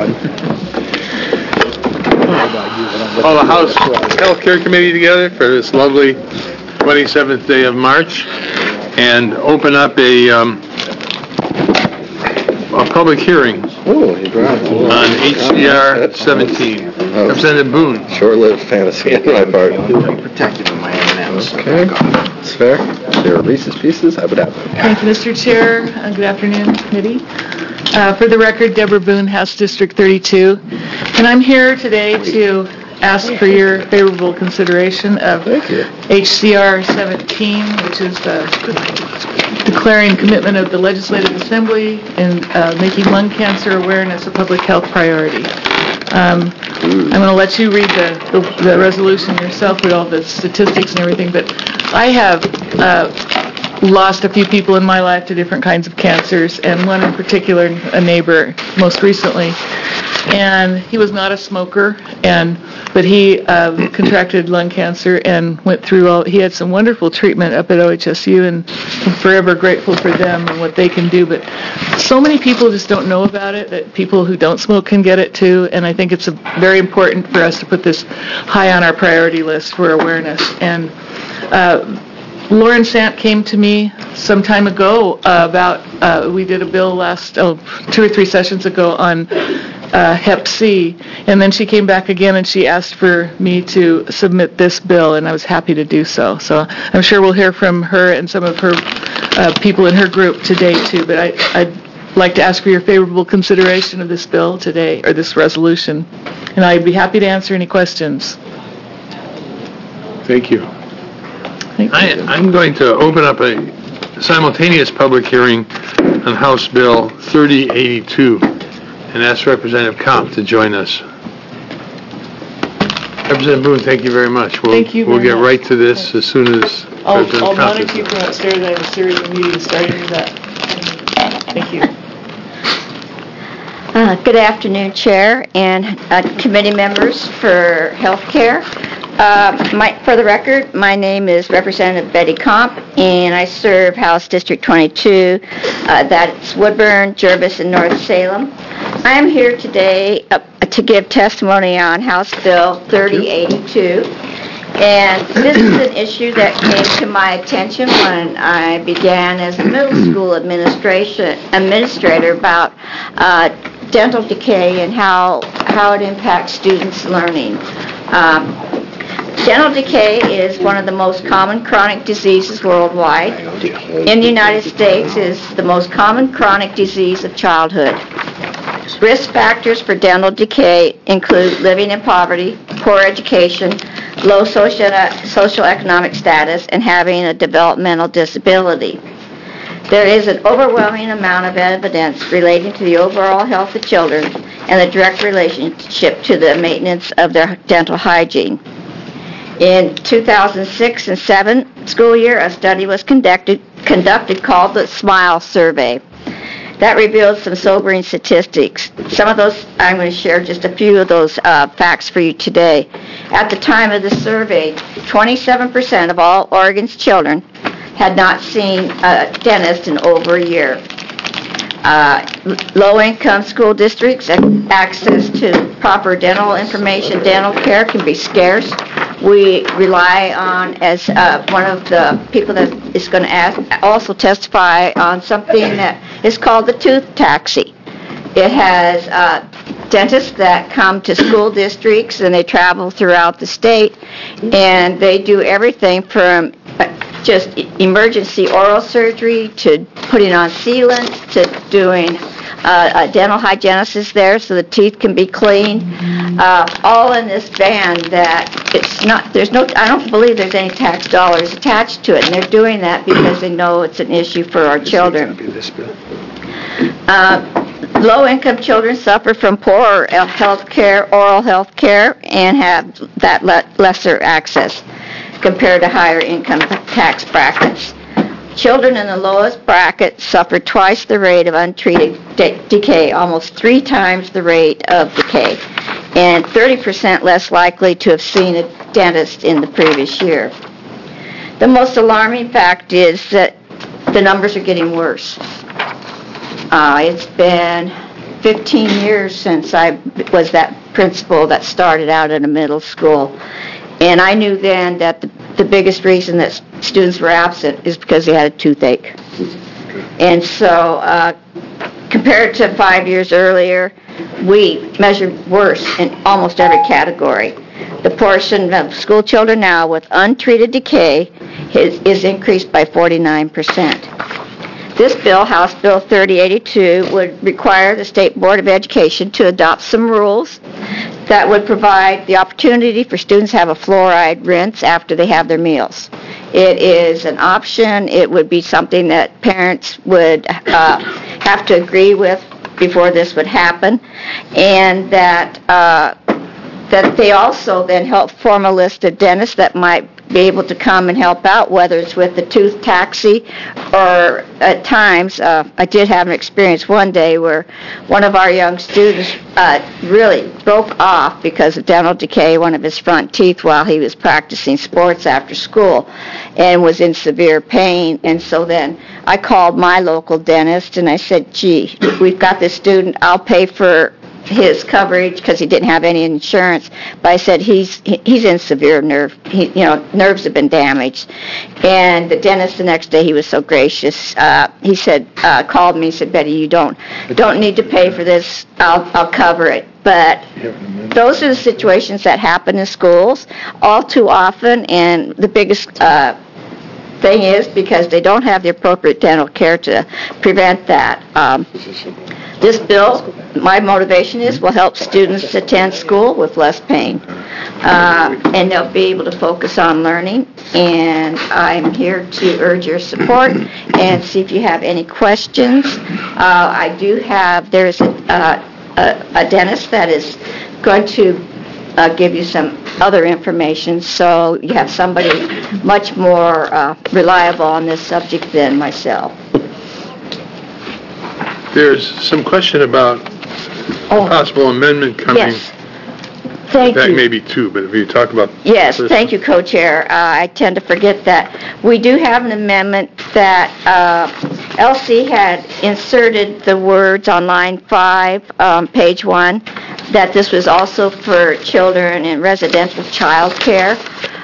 Call the House Health Care Committee together for this lovely 27th day of March and open up a public hearing on HCR 17. Representative Boone. Short-lived fantasy on my part. I'm protected in my M&Ms. Okay, that's fair. If there are Reese's Pieces, I would have them. Thank you, Mr. Chair. Good afternoon, committee. For the record, Deborah Boone, House District 32. And I'm here today to ask for your favorable consideration of HCR 17, which is the declaring commitment of the Legislative Assembly in making lung cancer awareness a public health priority. I'm going to let you read the resolution yourself with all the statistics and everything, but I have lost a few people in my life to different kinds of cancers, and one in particular, a neighbor, most recently. And he was not a smoker, but he contracted lung cancer and went through he had some wonderful treatment up at OHSU, and I'm forever grateful for them and what they can do. But so many people just don't know about it, that people who don't smoke can get it too, and I think it's very important for us to put this high on our priority list for awareness. And Lauren Sant came to me some time ago we did a bill 2 or 3 sessions ago on Hep C, and then she came back again and she asked for me to submit this bill, and I was happy to do so. So I'm sure we'll hear from her and some of her people in her group today too, but I'd like to ask for your favorable consideration of this bill today, or this resolution, and I'd be happy to answer any questions. Thank you. I'm going to open up a simultaneous public hearing on House Bill 3082 and ask Representative Kopp to join us. Representative Boone, thank you very much. We'll get right to this as soon as I'll President Kopp monitor you from upstairs. I have a series of meetings starting with that. Thank you. Good afternoon, Chair and committee members for healthcare. For the record, my name is Representative Betty Kopp, and I serve House District 22. That's Woodburn, Jervis, and North Salem. I am here today to give testimony on House Bill 3082. And this is an issue that came to my attention when I began as a middle school administrator about dental decay and how it impacts students' learning. Dental decay is one of the most common chronic diseases worldwide. In the United States, it is the most common chronic disease of childhood. Risk factors for dental decay include living in poverty, poor education, low socioeconomic status, and having a developmental disability. There is an overwhelming amount of evidence relating to the overall health of children and the direct relationship to the maintenance of their dental hygiene. In 2006 and 7 school year, a study was conducted called the SMILE survey. That revealed some sobering statistics. Some of those, I'm going to share just a few of those facts for you today. At the time of the survey, 27% of all Oregon's children had not seen a dentist in over a year. Low-income school districts, access to proper dental information, dental care can be scarce. We rely on, as one of the people that is going to also testify on something that is called the tooth taxi. It has dentists that come to school districts and they travel throughout the state, and they do everything from just emergency oral surgery to putting on sealants to doing a dental hygienist there so the teeth can be clean, all in this van that I don't believe there's any tax dollars attached to it, and they're doing that because they know it's an issue for our children. Low-income children suffer from poor health care, oral health care, and have that lesser access compared to higher income tax brackets. Children in the lowest bracket suffer twice the rate of untreated decay, almost 3 times the rate of decay, and 30% less likely to have seen a dentist in the previous year. The most alarming fact is that the numbers are getting worse. It's been 15 years since I was that principal that started out in a middle school. And I knew then that the biggest reason that students were absent is because they had a toothache. And so compared to 5 years earlier, we measured worse in almost every category. The portion of school children now with untreated decay is increased by 49%. This bill, House Bill 3082, would require the State Board of Education to adopt some rules that would provide the opportunity for students to have a fluoride rinse after they have their meals. It is an option. It would be something that parents would have to agree with before this would happen, and that they also then help form a list of dentists that might be able to come and help out, whether it's with the tooth taxi or at times, I did have an experience one day where one of our young students really broke off because of dental decay, one of his front teeth, while he was practicing sports after school and was in severe pain. And so then I called my local dentist and I said, gee, we've got this student, I'll pay for his coverage because he didn't have any insurance, but I said he's in severe nerves have been damaged. And the dentist the next day, he was so gracious. He said, called me, said, Betty, you don't need to pay for this. I'll cover it. But those are the situations that happen in schools all too often, and the biggest thing is because they don't have the appropriate dental care to prevent that. This bill, my motivation is, will help students attend school with less pain, and they'll be able to focus on learning, and I'm here to urge your support and see if you have any questions. I do have, there's a dentist that is going to give you some other information, so you have somebody much more reliable on this subject than myself. There's some question about a possible amendment coming. Yes. Thank In fact, you. maybe two, but if you talk about... Yes, first thank you, Co-Chair. I tend to forget that. We do have an amendment that Elsie had inserted the words on line 5, page 1, that this was also for children in residential child care.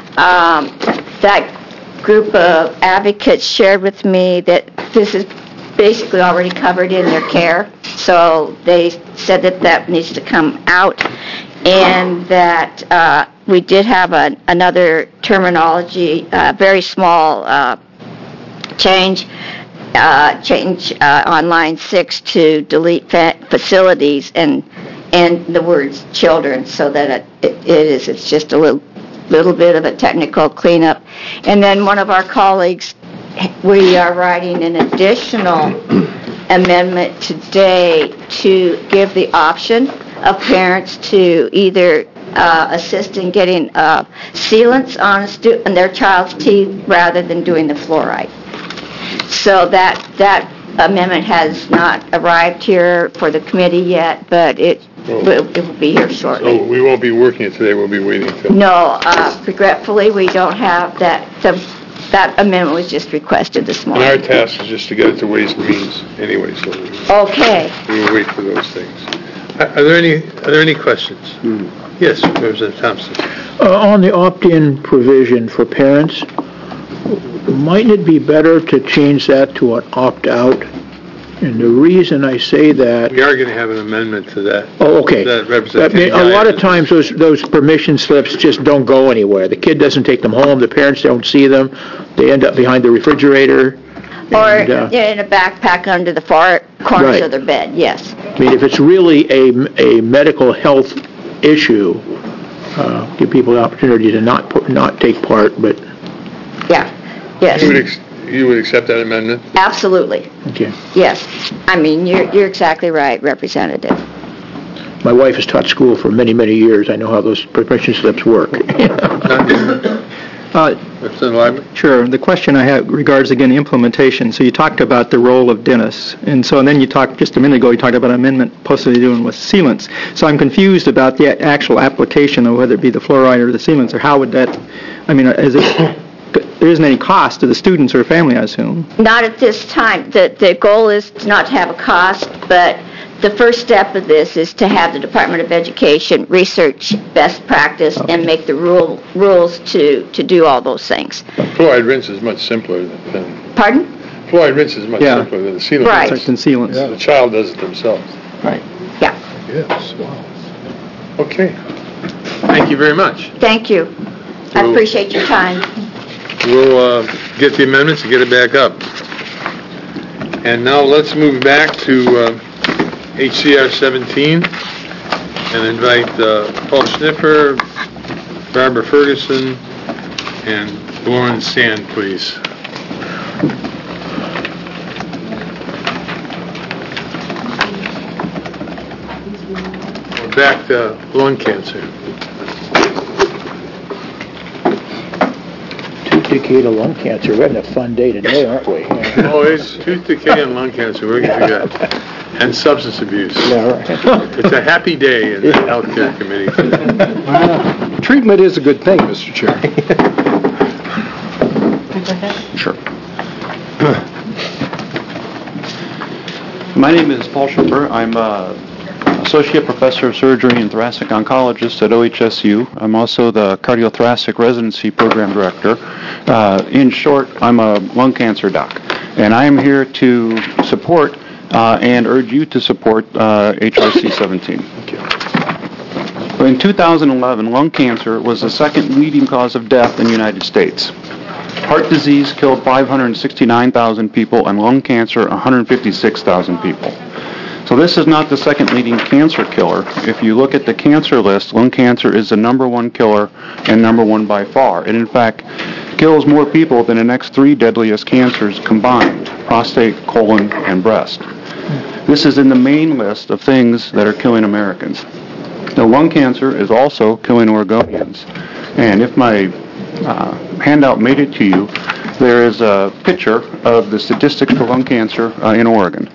That group of advocates shared with me that this is basically already covered in their care, so they said that needs to come out, and that we did have another terminology, very small change on line 6 to delete facilities and the words children, so that it's just a little bit of a technical cleanup. And then one of our colleagues, we are writing an additional amendment today to give the option of parents to either assist in getting sealants on their child's teeth rather than doing the fluoride. So that amendment has not arrived here for the committee yet, but it will be here shortly. So we won't be working it today, we'll be waiting till... No, regretfully, we don't have that. That amendment was just requested this And morning. our task is just to get it to Ways and Means anyway, so Okay. we will wait for those things. Are there any questions? Yes, Representative Thompson. On the opt-in provision for parents, mightn't it be better to change that to an opt-out? And the reason I say that... We are going to have an amendment to that. Oh, okay. That Representative A lot of Guy- times those permission slips just don't go anywhere. The kid doesn't take them home, the parents don't see them, they end up behind the refrigerator. Or and, in a backpack under the far corners Right. of their bed, yes. I mean, if it's really a medical health issue, give people the opportunity to not take part, but, Yeah, yes, You would accept that amendment? absolutely, okay. yes. I mean, you're exactly right, Representative. My wife has taught school for many, many years. I know how those permission slips work. Representative Lyman? Sure. The question I have regards, again, implementation. So you talked about the role of dentists, and then you talked, just a minute ago, you talked about an amendment possibly doing with sealants. So I'm confused about the actual application of whether it be the fluoride or the sealants, or how would that, I mean, there isn't any cost to the students or family, I assume. Not at this time. The goal is not to have a cost, but the first step of this is to have the Department of Education research best practice and make the rules to do all those things. Fluoride rinse is much simpler than... Pardon? Fluoride rinse is much simpler than the sealant. Right. Protect and sealants. The child does it themselves. Yeah. Yes, wow. Okay. Thank you very much. Thank you. I appreciate your time. We'll get the amendments and get it back up. And now let's move back to HCR 17 and invite Paul Schnipper, Barbara Ferguson, and Lauren Sand, please. We're back to lung cancer. Tooth decay to lung cancer. We're having a fun day today, aren't we? Oh, it's tooth decay and lung cancer. We're going to forget. And substance abuse. Yeah, right. It's a happy day in the healthcare committee. Treatment is a good thing, Mr. Chair. Sure. My name is Paul Schipper. I'm Associate Professor of Surgery and Thoracic Oncologist at OHSU. I'm also the Cardiothoracic Residency Program Director. In short, I'm a lung cancer doc. And I am here to support and urge you to support HRC 17. Thank you. In 2011, lung cancer was the second leading cause of death in the United States. Heart disease killed 569,000 people and lung cancer 156,000 people. So this is not the second leading cancer killer. If you look at the cancer list, lung cancer is the number one killer and number one by far. It in fact kills more people than the next three deadliest cancers combined: prostate, colon, and breast. This is in the main list of things that are killing Americans. Now, lung cancer is also killing Oregonians. And if my handout made it to you, there is a picture of the statistics for lung cancer in Oregon.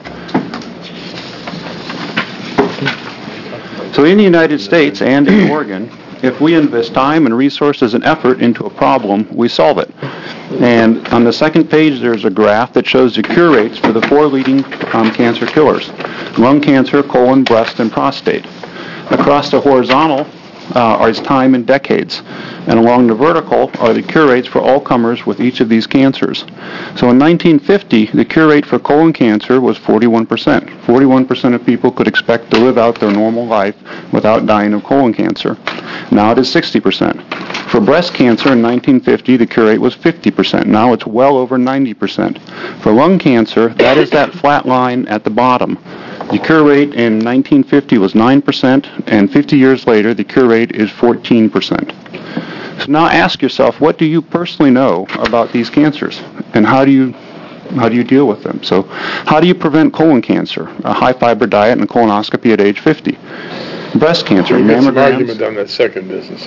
So in the United States and in Oregon, if we invest time and resources and effort into a problem, we solve it. And on the second page, there's a graph that shows the cure rates for the four leading cancer killers: lung cancer, colon, breast, and prostate. Across the horizontal is time in decades, and along the vertical are the cure rates for all comers with each of these cancers. So in 1950, the cure rate for colon cancer was 41%. 41% of people could expect to live out their normal life without dying of colon cancer. Now it is 60%. For breast cancer in 1950, the cure rate was 50%. Now it's well over 90%. For lung cancer, that is that flat line at the bottom. The cure rate in 1950 was 9%, and 50 years later, the cure rate is 14%. So now ask yourself, what do you personally know about these cancers, and how do you deal with them? So how do you prevent colon cancer? A high-fiber diet and colonoscopy at age 50. Breast cancer, You got some mammograms. argument on that second business.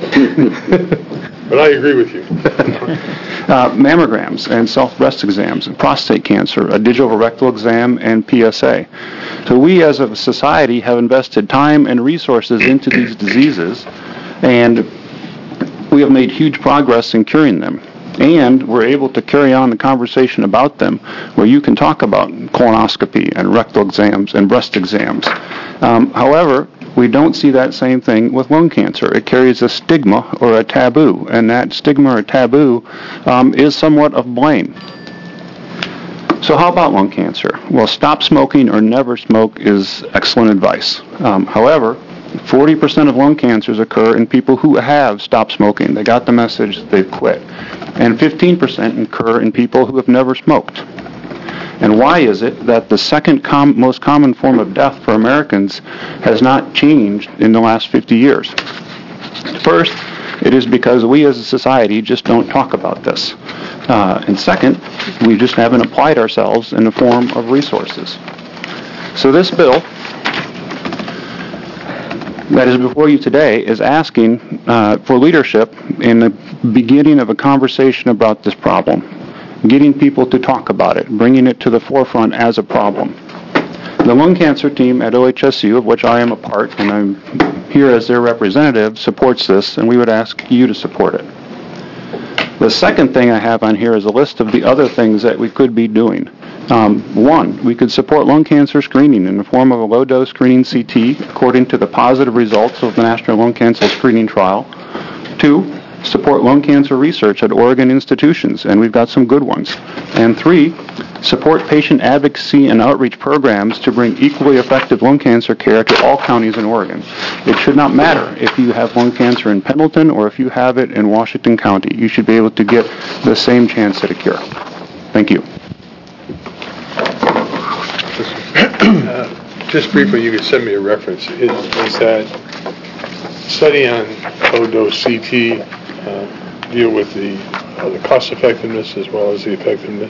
But I agree with you. Mammograms and self-breast exams, and prostate cancer, a digital rectal exam, and PSA. So we as a society have invested time and resources into these diseases, and we have made huge progress in curing them. And we're able to carry on the conversation about them, where you can talk about colonoscopy and rectal exams and breast exams. However, we don't see that same thing with lung cancer. It carries a stigma or a taboo, and that stigma or taboo is somewhat of blame. So how about lung cancer? Well, stop smoking or never smoke is excellent advice. However, 40% of lung cancers occur in people who have stopped smoking. They got the message, they've quit. And 15% occur in people who have never smoked. And why is it that the second most common form of death for Americans has not changed in the last 50 years? First, it is because we as a society just don't talk about this. And second, we just haven't applied ourselves in the form of resources. So this bill that is before you today is asking for leadership in the beginning of a conversation about this problem, getting people to talk about it, bringing it to the forefront as a problem. The lung cancer team at OHSU, of which I am a part, and I'm here as their representative, supports this, and we would ask you to support it. The second thing I have on here is a list of the other things that we could be doing. One, we could support lung cancer screening in the form of a low-dose screening CT according to the positive results of the National Lung Cancer Screening Trial. Two, support lung cancer research at Oregon institutions, and we've got some good ones. And three, support patient advocacy and outreach programs to bring equally effective lung cancer care to all counties in Oregon. It should not matter if you have lung cancer in Pendleton or if you have it in Washington County. You should be able to get the same chance at a cure. Thank you. Just briefly, you could send me a reference. Is that study on low-dose CT deal with the cost effectiveness as well as the effectiveness?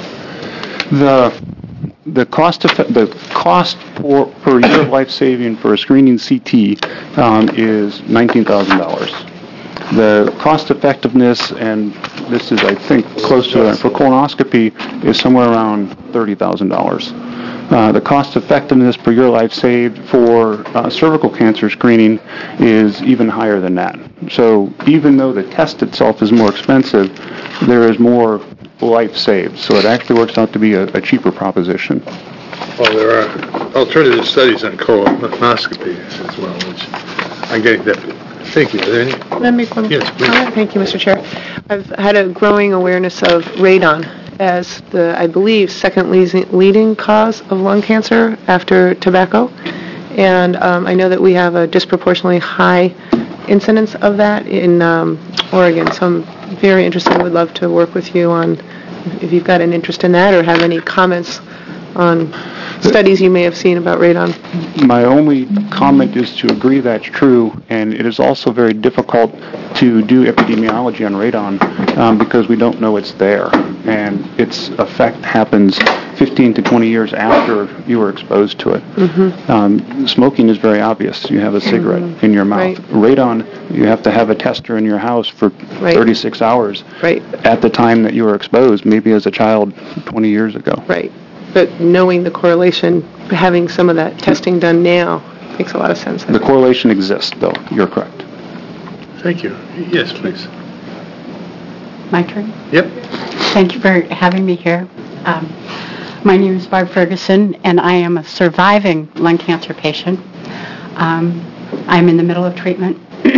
The cost per year of life saving for a screening CT is $19,000. The cost effectiveness, and this is I think close to that, for colonoscopy is somewhere around $30,000. The cost effectiveness per year life saved for cervical cancer screening is even higher than that. So even though the test itself is more expensive, there is more life saved. So it actually works out to be a cheaper proposition. Well, there are alternative studies on colonoscopy as well, which I'm getting that. Thank you. Are there any? Can I make one Yes, please. comment? Thank you, Mr. Chair. I've had a growing awareness of radon as the, I believe, second leading cause of lung cancer after tobacco. And I know that we have a disproportionately high incidence of that in Oregon. So I'm very interested. I would love to work with you on if you've got an interest in that or have any comments on studies you may have seen about radon. My only comment is to agree that's true, and it is also very difficult to do epidemiology on radon because we don't know it's there, and its effect happens 15 to 20 years after you were exposed to it. Mm-hmm. Smoking is very obvious. You have a cigarette in your mouth. Right. Radon, you have to have a tester in your house for 36 hours at the time that you were exposed, maybe as a child 20 years ago. Right. But knowing the correlation, having some of that testing done now makes a lot of sense. The correlation exists, though. You're correct. Thank you. Yes, please. My turn? Yep. Thank you for having me here. My name is Barb Ferguson, and I am a surviving lung cancer patient. I'm in the middle of treatment.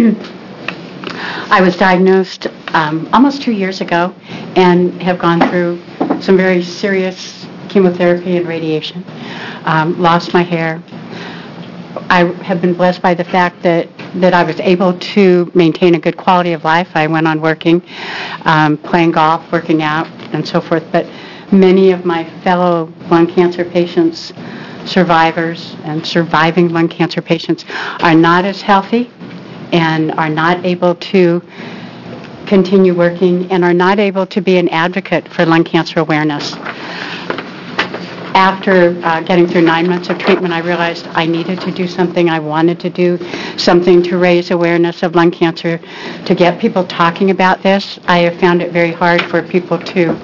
I was diagnosed almost 2 years ago and have gone through some very serious chemotherapy and radiation. Lost my hair. I have been blessed by the fact that I was able to maintain a good quality of life. I went on working, playing golf, working out, and so forth. But many of my fellow lung cancer patients, survivors and surviving lung cancer patients, are not as healthy and are not able to continue working and are not able to be an advocate for lung cancer awareness. After getting through 9 months of treatment, I realized I needed to do something. I wanted to do something to raise awareness of lung cancer, to get people talking about this. I have found it very hard for people to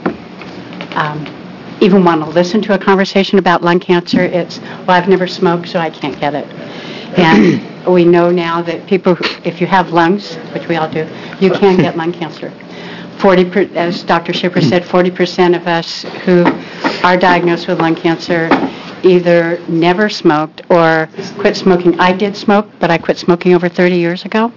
even want to listen to a conversation about lung cancer. It's, well, I've never smoked, so I can't get it. And we know now that people, if you have lungs, which we all do, you can get lung cancer. 40%, as Dr. Schipper said, 40% of us who are diagnosed with lung cancer either never smoked or quit smoking. I did smoke, but I quit smoking over 30 years ago.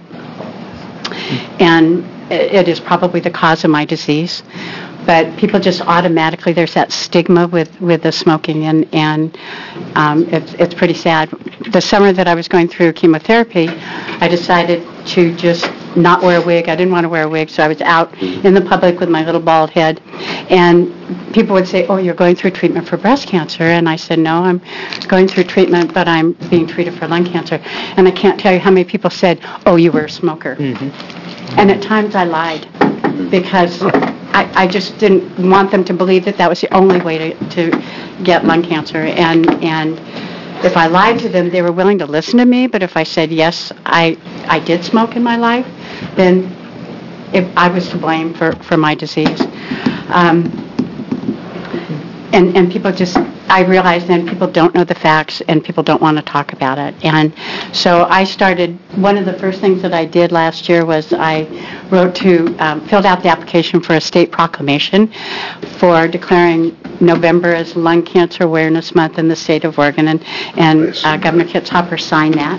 And it is probably the cause of my disease. But people just automatically, there's that stigma with the smoking, and it's pretty sad. The summer that I was going through chemotherapy, I decided to just not wear a wig. I didn't want to wear a wig, so I was out in the public with my little bald head. And people would say, oh, you're going through treatment for breast cancer. And I said, no, I'm going through treatment, but I'm being treated for lung cancer. And I can't tell you how many people said, oh, you were a smoker. Mm-hmm. And at times I lied because I just didn't want them to believe that was the only way to get lung cancer. And if I lied to them, they were willing to listen to me. But if I said, yes, I did smoke in my life, then I was to blame for my disease. And people just I realized then people don't know the facts and people don't want to talk about it. And so I started, one of the first things that I did last year was I filled out the application for a state proclamation for declaring November as Lung Cancer Awareness Month in the state of Oregon, and Governor Kitzhaber signed that.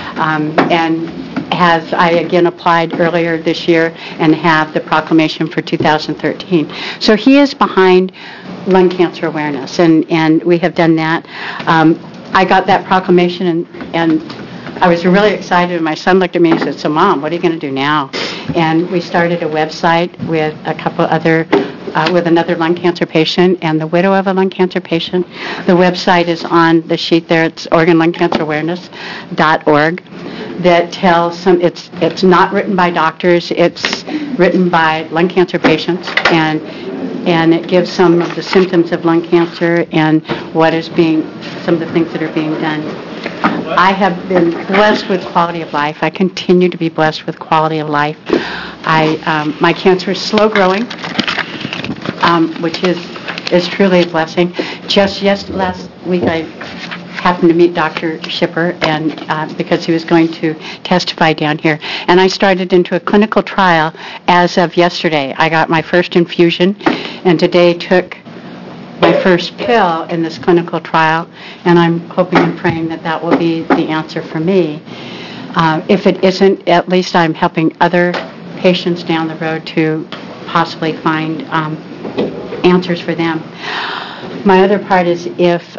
I again applied earlier this year and have the proclamation for 2013. So he is behind lung cancer awareness, and we have done that. I got that proclamation, and I was really excited. My son looked at me and said, "So, Mom, what are you going to do now?" And we started a website with a couple other, with another lung cancer patient and the widow of a lung cancer patient. The website is on the sheet there. It's OregonLungCancerAwareness.org. That tells it's not written by doctors. It's written by lung cancer patients, and it gives some of the symptoms of lung cancer and some of the things that are being done. I have been blessed with quality of life. I continue to be blessed with quality of life. My cancer is slow growing, which is truly a blessing. Just last week I happened to meet Dr. Schipper, and because he was going to testify down here. And I started into a clinical trial as of yesterday. I got my first infusion, and today took my first pill in this clinical trial, and I'm hoping and praying that will be the answer for me. If it isn't, at least I'm helping other patients down the road to possibly find answers for them. My other part is if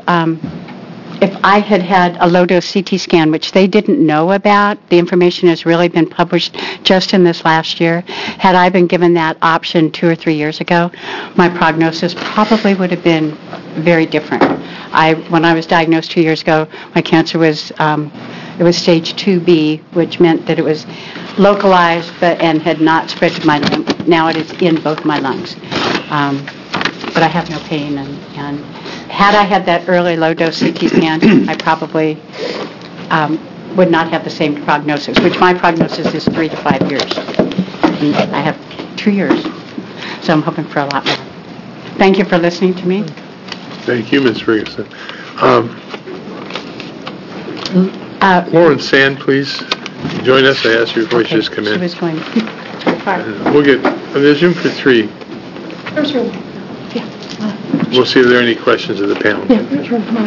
I had a low-dose CT scan, which they didn't know about, the information has really been published just in this last year. Had I been given that option 2 or 3 years ago, my prognosis probably would have been very different. When I was diagnosed 2 years ago, my cancer was stage 2B, which meant that it was localized and had not spread to my lung. Now it is in both my lungs. But I have no pain, and had I had that early low-dose CT scan, I probably would not have the same prognosis, which my prognosis is 3 to 5 years. And I have 2 years, so I'm hoping for a lot more. Thank you for listening to me. Thank you, Ms. Ferguson. Lauren Sand, please join us. I asked you before she just come in. She was going too far. There's room for 3. There's room. We'll see if there are any questions of the panel. Yeah, there's room. Come on.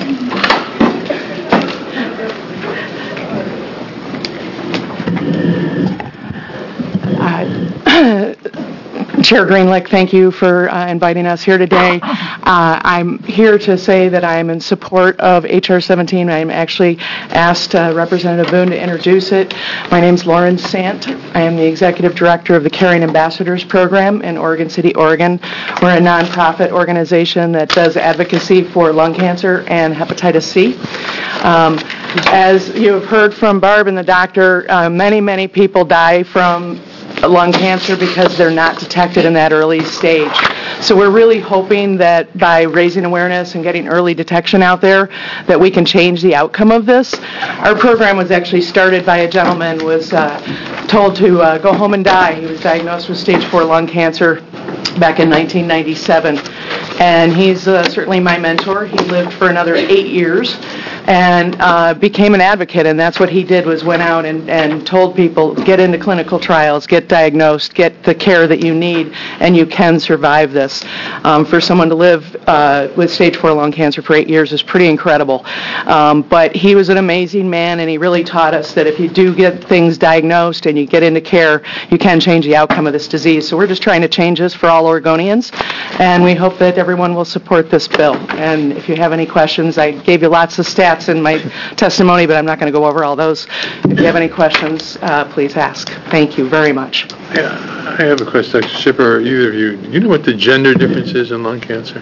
Chair Greenlick, thank you for inviting us here today. I'm here to say that I am in support of H.R. 17. I'm actually asked Representative Boone to introduce it. My name is Lauren Sant. I am the Executive Director of the Caring Ambassadors Program in Oregon City, Oregon. We're a nonprofit organization that does advocacy for lung cancer and hepatitis C. As you have heard from Barb and the doctor, many people die from lung cancer because they're not detected in that early stage. So we're really hoping that by raising awareness and getting early detection out there, that we can change the outcome of this. Our program was actually started by a gentleman who was told to go home and die. He was diagnosed with stage 4 lung cancer back in 1997. And he's certainly my mentor. He lived for another 8 years and became an advocate, and that's what he did, was went out and told people, get into clinical trials, get diagnosed, get the care that you need, and you can survive this. For someone to live with stage 4 lung cancer for 8 years is pretty incredible. But he was an amazing man, and he really taught us that if you do get things diagnosed and you get into care, you can change the outcome of this disease. So we're just trying to change this for all Oregonians, and we hope that everyone will support this bill. And if you have any questions, I gave you lots of stats in my testimony, but I'm not going to go over all those. If you have any questions, please ask. Thank you very much. Yeah, I have a question, Dr. Schipper, either of you. Do you know what the gender difference is in lung cancer?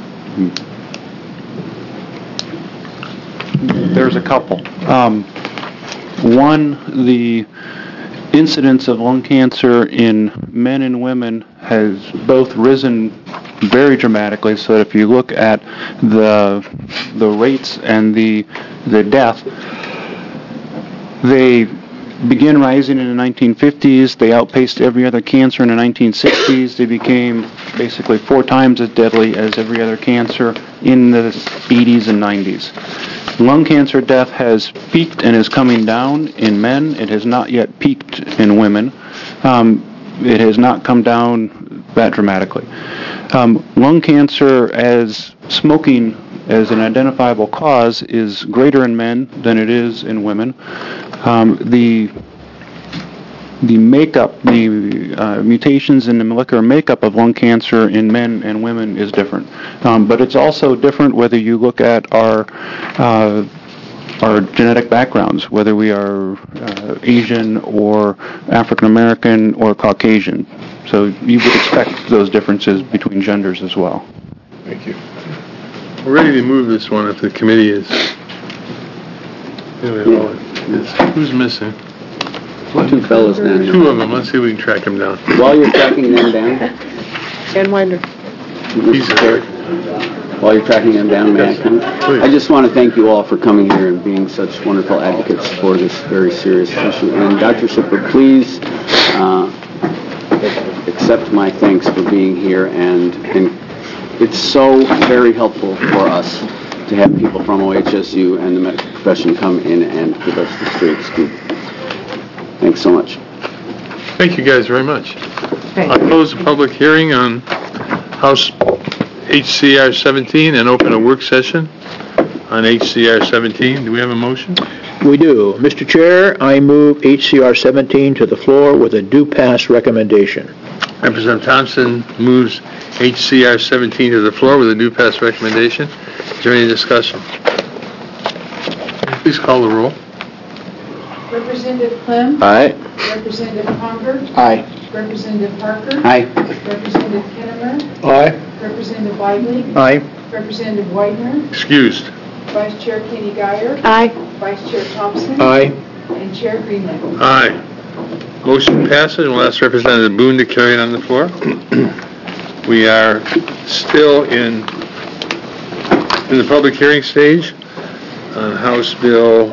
There's a couple. One, the incidence of lung cancer in men and women has both risen very dramatically, so that if you look at the rates and the death, they began rising in the 1950s. They outpaced every other cancer in the 1960s. They became basically 4 times as deadly as every other cancer in the 80s and 90s. Lung cancer death has peaked and is coming down in men. It has not yet peaked in women. It has not come down that dramatically. Lung cancer as smoking as an identifiable cause is greater in men than it is in women. The makeup, the mutations in the molecular makeup of lung cancer in men and women is different. But it's also different whether you look at our genetic backgrounds, whether we are Asian or African American or Caucasian. So you would expect those differences between genders as well. Thank you. We're ready to move this one if the committee is. Who's missing? 2 fellows down here. 2 of them. Let's see if we can track them down. While you're tracking them down, Dan Winder. Mr. Chair. While you're tracking them down, may I come? Please. I just want to thank you all for coming here and being such wonderful advocates for this very serious issue. And Dr. Shipper, please accept my thanks for being here. And it's so very helpful for us to have people from OHSU and the medical profession come in and give us the straight scoop. Thanks so much. Thank you guys very much. I'll close the public hearing on House HCR 17 and open a work session on HCR 17. Do we have a motion? We do. Mr. Chair, I move HCR 17 to the floor with a due pass recommendation. Representative Thompson moves HCR 17 to the floor with a due pass recommendation. Is there any discussion? Please call the roll. Representative Clem? Aye. Representative Conger? Aye. Representative Parker? Aye. Representative Kinnemer? Aye. Representative Weidling? Aye. Representative Widener? Excused. Vice Chair Kenny Guyer? Aye. Vice Chair Thompson? Aye. And Chair Greenland. Aye. Motion passes. We'll ask Representative Boone to carry it on the floor. We are still in the public hearing stage on House Bill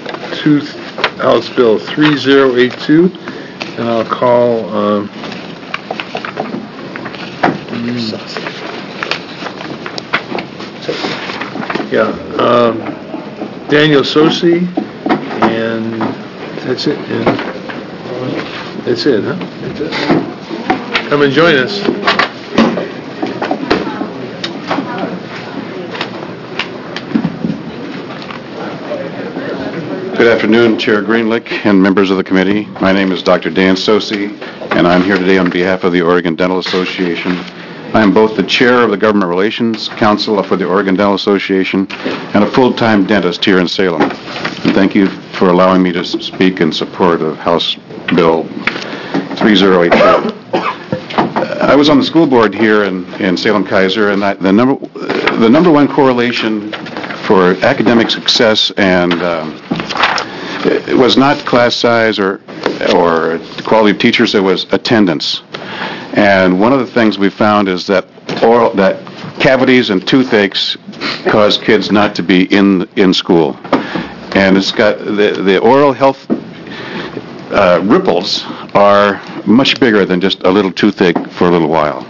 3082, and I'll call Daniel Sosi, and that's it. And that's it, huh? That's it. Come and join us. Good afternoon, Chair Greenlick and members of the committee. My name is Dr. Dan Sosi, and I'm here today on behalf of the Oregon Dental Association. I am both the chair of the Government Relations Council for the Oregon Dental Association and a full-time dentist here in Salem. And thank you for allowing me to speak in support of House Bill 3082. I was on the school board here in Salem-Keizer, and the number one correlation for academic success and it was not class size or quality of teachers, it was attendance. And one of the things we found is that cavities and toothaches cause kids not to be in school. And it's got the oral health ripples are much bigger than just a little toothache for a little while.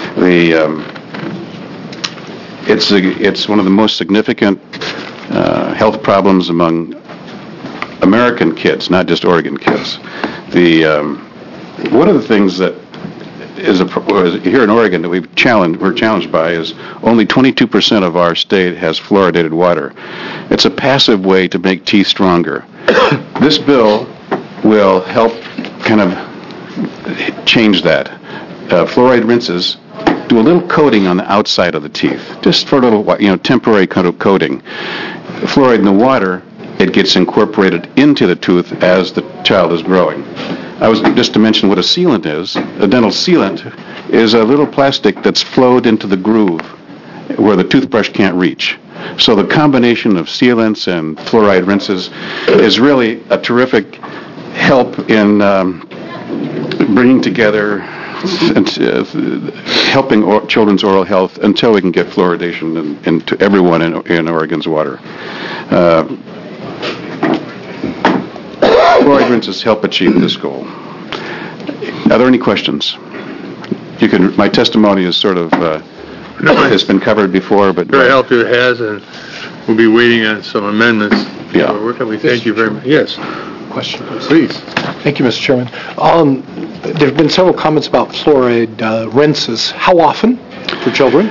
It's one of the most significant health problems among American kids, not just Oregon kids. One of the things that is here in Oregon that we're challenged by is only 22% of our state has fluoridated water. It's a passive way to make teeth stronger. This bill will help kind of change that. Fluoride rinses do a little coating on the outside of the teeth, just for a little, temporary kind of coating. Fluoride in the water, it gets incorporated into the tooth as the child is growing. Just to mention what a sealant is. A dental sealant is a little plastic that's flowed into the groove where the toothbrush can't reach. So the combination of sealants and fluoride rinses is really a terrific help in bringing together and helping children's oral health until we can get fluoridation into everyone in Oregon's water. Fluoride rinses help achieve this goal. Are there any questions? My testimony is sort of, has been covered before, but... Very helpful it has, and we'll be waiting on some amendments. Yeah. We thank you very much. Yes. Question, please. Please. Thank you, Mr. Chairman. There have been several comments about fluoride rinses. How often for children?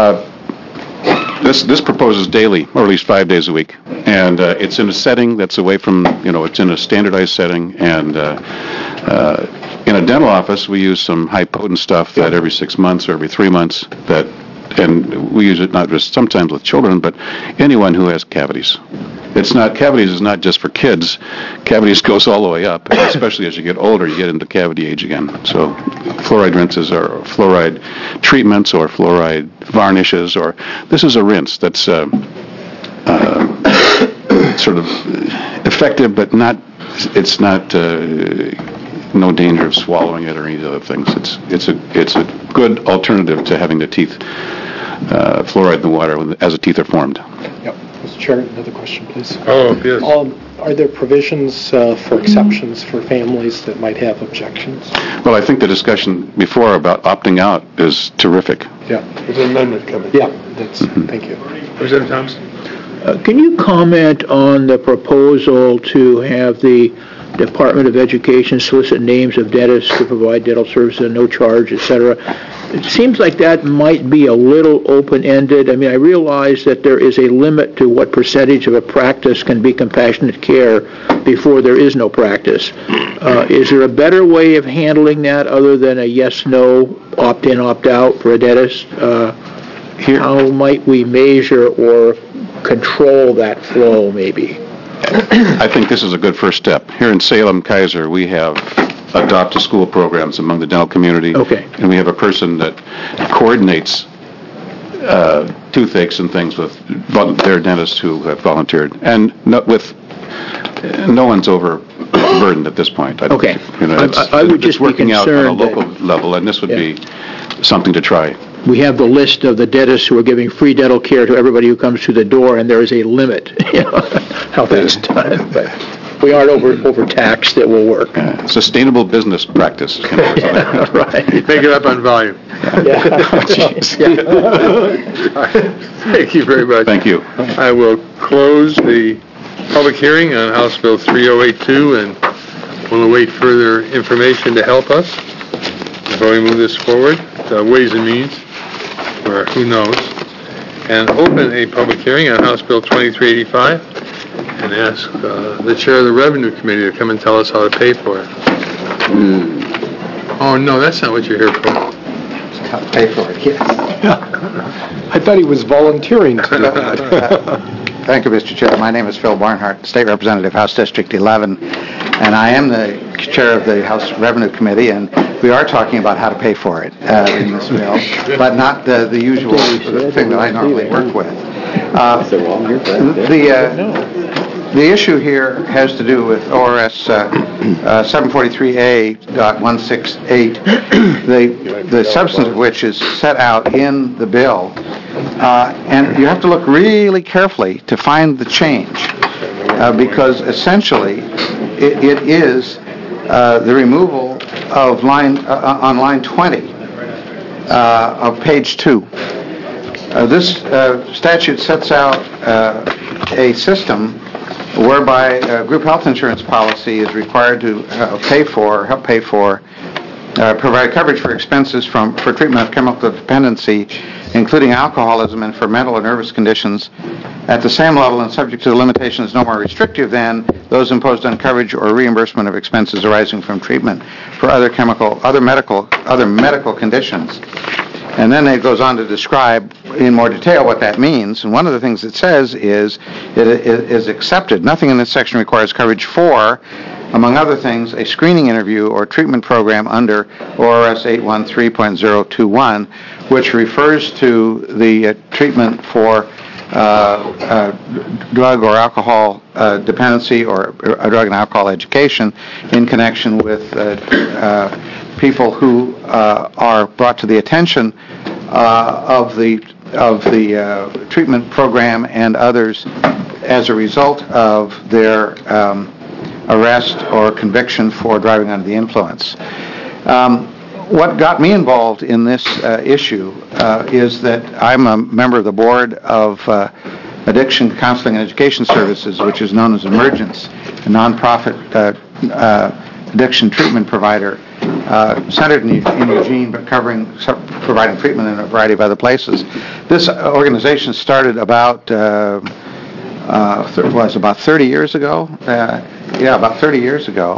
This proposes daily, or at least 5 days a week. And it's in a setting that's away from, it's in a standardized setting. And in a dental office, we use some high-potent stuff that every 6 months or every 3 months and we use it not just sometimes with children, but anyone who has cavities. Cavities is not just for kids. Cavities goes all the way up, and especially as you get older, you get into cavity age again. So fluoride rinses or fluoride treatments or fluoride varnishes, or this is a rinse that's sort of effective, but it's not no danger of swallowing it or any other things. It's a good alternative to having the teeth fluoride in the water as the teeth are formed. Yep. Mr. Chairman, another question, please. Oh, yes. Are there provisions for exceptions for families that might have objections? Well, I think the discussion before about opting out is terrific. Yeah. There's an amendment coming. Yeah. Thank you. Representative Thompson? Can you comment on the proposal to have the Department of Education solicit names of dentists to provide dental services at no charge, et cetera? It seems like that might be a little open-ended. I mean, I realize that there is a limit to what percentage of a practice can be compassionate care before there is no practice. Is there a better way of handling that other than a yes-no, opt-in, opt-out for a dentist? How might we measure or control that flow, maybe? I think this is a good first step. Here in Salem-Kaiser, we have adopt-a-school programs among the dental community. Okay. And we have a person that coordinates toothaches and things with their dentists who have volunteered. And no one's overburdened at this point. Okay. I would just be working out on a concerned local level, and this would be something to try. We have the list of the dentists who are giving free dental care to everybody who comes through the door, and there is a limit, how that's done. But we aren't overtaxed, it will work. Sustainable business practice. Right. Make it up on volume. Thank you very much. Thank you. I will close the public hearing on House Bill 3082, and we'll await further information to help us before we move this forward. Ways and Means, or who knows, and open a public hearing on House Bill 2385 and ask the chair of the Revenue Committee to come and tell us how to pay for it. Oh, no, that's not what you're here for. How to pay for it, yes. I thought he was volunteering to do that. Thank you, Mr. Chair. My name is Phil Barnhart, State Representative, House District 11, and I am the chair of the House Revenue Committee, and we are talking about how to pay for it in this bill, but not the usual thing that I normally work with. The issue here has to do with ORS 743A.168, the substance of which is set out in the bill. And you have to look really carefully to find the change, because essentially it is the removal of on line 20 of page 2. This statute sets out a system whereby group health insurance policy is required to help pay for, provide coverage for expenses for treatment of chemical dependency, including alcoholism, and for mental or nervous conditions at the same level and subject to the limitations no more restrictive than those imposed on coverage or reimbursement of expenses arising from treatment for other medical conditions. And then it goes on to describe in more detail what that means. And one of the things it says is it is accepted. Nothing in this section requires coverage for, among other things, a screening interview or treatment program under ORS 813.021, which refers to the treatment for drug or alcohol dependency or drug and alcohol education in connection with people who are brought to the attention of the treatment program and others as a result of their arrest or conviction for driving under the influence. What got me involved in this issue is that I'm a member of the board of Addiction Counseling and Education Services, which is known as Emergence, a nonprofit addiction treatment provider centered in Eugene, but providing treatment in a variety of other places. This organization started about 30 years ago. About 30 years ago.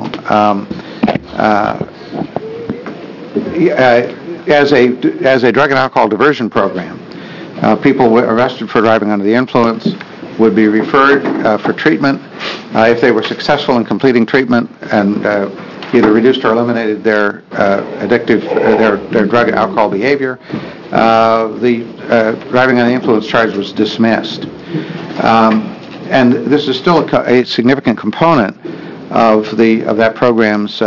As a drug and alcohol diversion program. People arrested for driving under the influence would be referred for treatment. If they were successful in completing treatment and either reduced or eliminated their their drug and alcohol behavior, the driving under the influence charge was dismissed. And this is still a significant component of that program's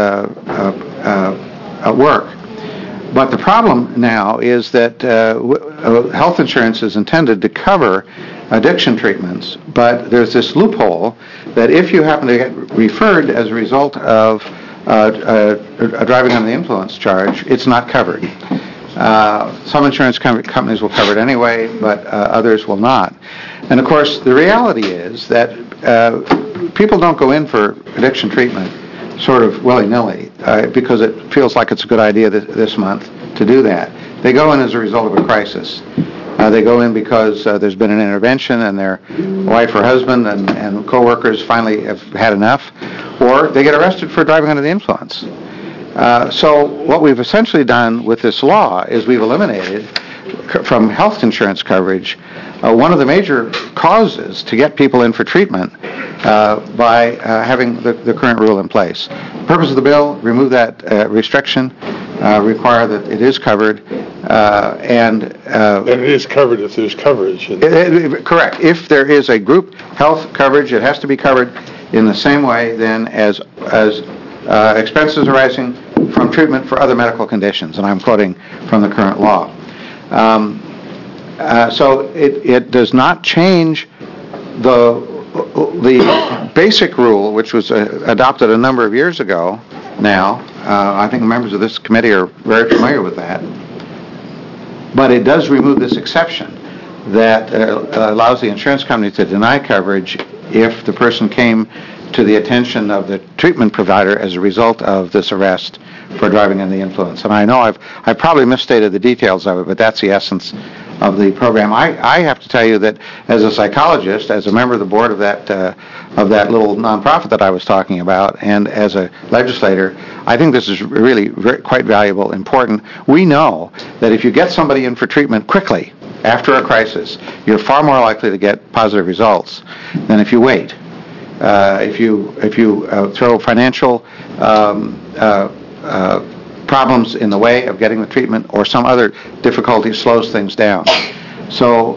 work. But the problem now is that health insurance is intended to cover addiction treatments, but there's this loophole that if you happen to get referred as a result of a driving under the influence charge, it's not covered. Some insurance companies will cover it anyway, but others will not. And of course, the reality is that people don't go in for addiction treatment sort of willy-nilly because it feels like it's a good idea this month to do that. They go in as a result of a crisis. They go in because there's been an intervention and their wife or husband and co-workers finally have had enough, or they get arrested for driving under the influence. So what we've essentially done with this law is we've eliminated from health insurance coverage one of the major causes to get people in for treatment by having the current rule in place. The purpose of the bill, remove that restriction, require that it is covered, and it is covered if there's coverage. Correct. If there is a group health coverage, it has to be covered in the same way then as expenses arising from treatment for other medical conditions, and I'm quoting from the current law. So it does not change the basic rule, which was adopted a number of years ago now. I think members of this committee are very familiar with that. But it does remove this exception that allows the insurance company to deny coverage if the person came to the attention of the treatment provider as a result of this arrest for driving under the influence. And I know I've probably misstated the details of it, but that's the essence of the program. I have to tell you that as a psychologist, as a member of the board of that little nonprofit that I was talking about, and as a legislator, I think this is really quite valuable, important. We know that if you get somebody in for treatment quickly after a crisis, you're far more likely to get positive results than if you wait. If you throw financial problems in the way of getting the treatment or some other difficulty slows things down. So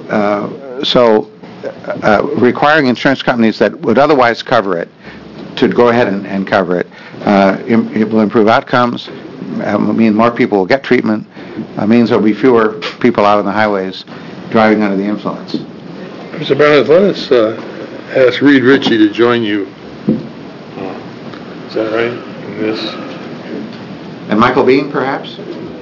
requiring insurance companies that would otherwise cover it to go ahead and cover it, it will improve outcomes, mean more people will get treatment, means there will be fewer people out on the highways driving under the influence. Mr. Barnett, let us ask Reed Ritchie to join you. Is that right? In this? And Michael Bean, perhaps?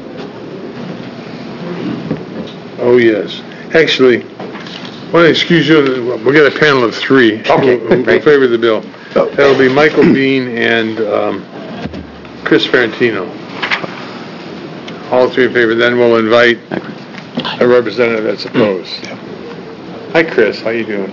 Oh, yes. Actually, I want to excuse you. We'll get a panel of three who favor the bill. That'll be Michael Bean and Chris Ferrantino. All three in favor. Then we'll invite a representative that's opposed. Hi, Chris. How you doing?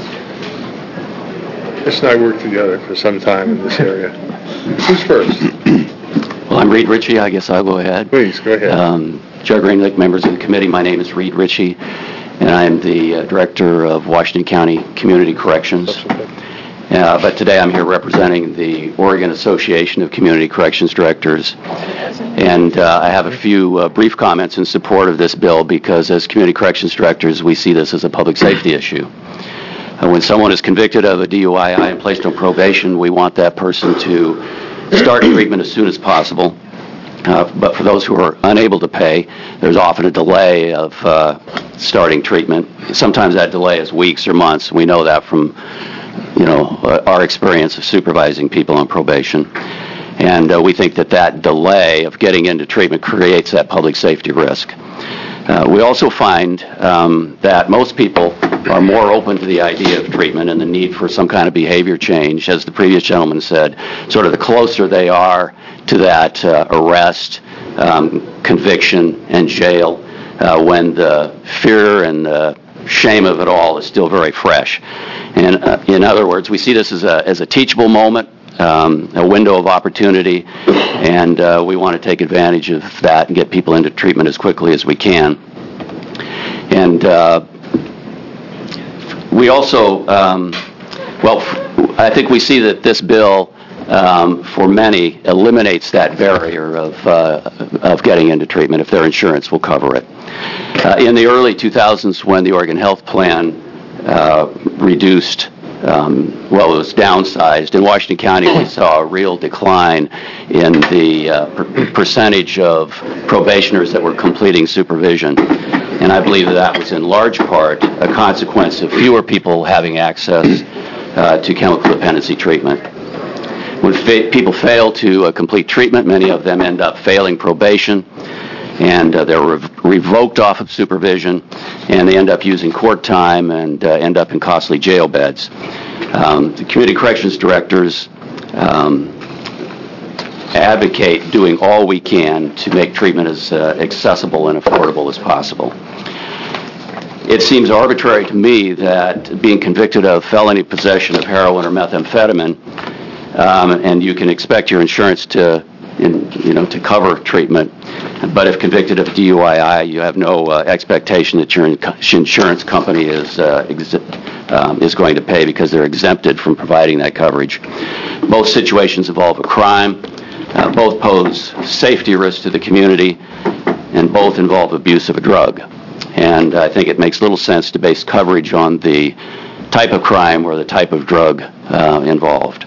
Chris and I worked together for some time in this area. Who's first? Well, I'm Reed Ritchie. I guess I'll go ahead. Please, go ahead. Chair Greenlick, members of the committee, my name is Reed Ritchie, and I am the Director of Washington County Community Corrections. But today I'm here representing the Oregon Association of Community Corrections Directors. And I have a few brief comments in support of this bill because as community corrections directors, we see this as a public safety issue. When someone is convicted of a DUI and placed on probation, we want that person to start treatment as soon as possible. But for those who are unable to pay, there's often a delay of starting treatment. Sometimes that delay is weeks or months. We know that from our experience of supervising people on probation. And we think that delay of getting into treatment creates that public safety risk. We also find that most people are more open to the idea of treatment and the need for some kind of behavior change, as the previous gentleman said, sort of the closer they are to that arrest, conviction, and jail, when the fear and the shame of it all is still very fresh. And in other words, we see this as a teachable moment, a window of opportunity, and we want to take advantage of that and get people into treatment as quickly as we can. And we also, I think we see that this bill, for many, eliminates that barrier of getting into treatment if their insurance will cover it. In the early 2000s, when the Oregon Health Plan reduced, it was downsized, in Washington County we saw a real decline in the percentage of probationers that were completing supervision. And I believe that was in large part a consequence of fewer people having access to chemical dependency treatment. When people fail to complete treatment, many of them end up failing probation, and they're revoked off of supervision, and they end up using court time and end up in costly jail beds. The community corrections directors advocate doing all we can to make treatment as accessible and affordable as possible. It seems arbitrary to me that being convicted of felony possession of heroin or methamphetamine, and you can expect your insurance to cover treatment, but if convicted of DUI, you have no expectation that your insurance company is going to pay because they're exempted from providing that coverage. Both situations involve a crime, both pose safety risks to the community, and both involve abuse of a drug. And I think it makes little sense to base coverage on the type of crime or the type of drug involved.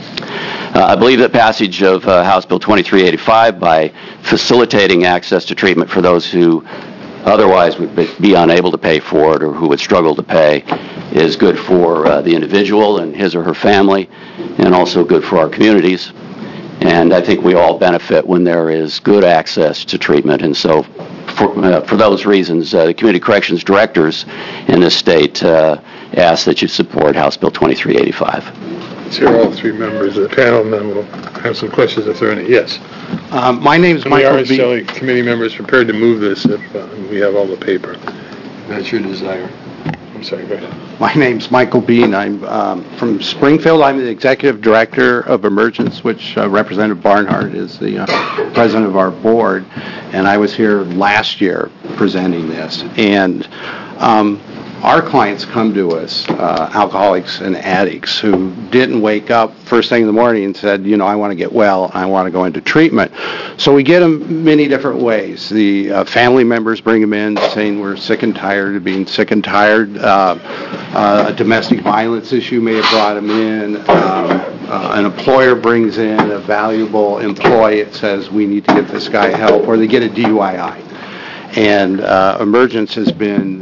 I believe that passage of House Bill 2385, by facilitating access to treatment for those who otherwise would be unable to pay for it or who would struggle to pay, is good for the individual and his or her family, and also good for our communities. And I think we all benefit when there is good access to treatment. And so for those reasons, the community corrections directors in this state ask that you support House Bill 2385. Let's hear all three members of the panel, and then we'll have some questions if there are any. Yes. My name is Michael B. Are committee members prepared to move this if we have all the paper? That's your desire. I'm sorry, go ahead. My name's Michael Bean. I'm from Springfield. I'm the Executive Director of Emergence, which Representative Barnhart is the president of our board. And I was here last year presenting this. And our clients come to us, alcoholics and addicts, who didn't wake up first thing in the morning and said, I want to get well, I want to go into treatment. So we get them many different ways. The family members bring them in saying we're sick and tired of being sick and tired. A domestic violence issue may have brought them in. An employer brings in a valuable employee. It says we need to give this guy help, or they get a DUI. And Emergence has been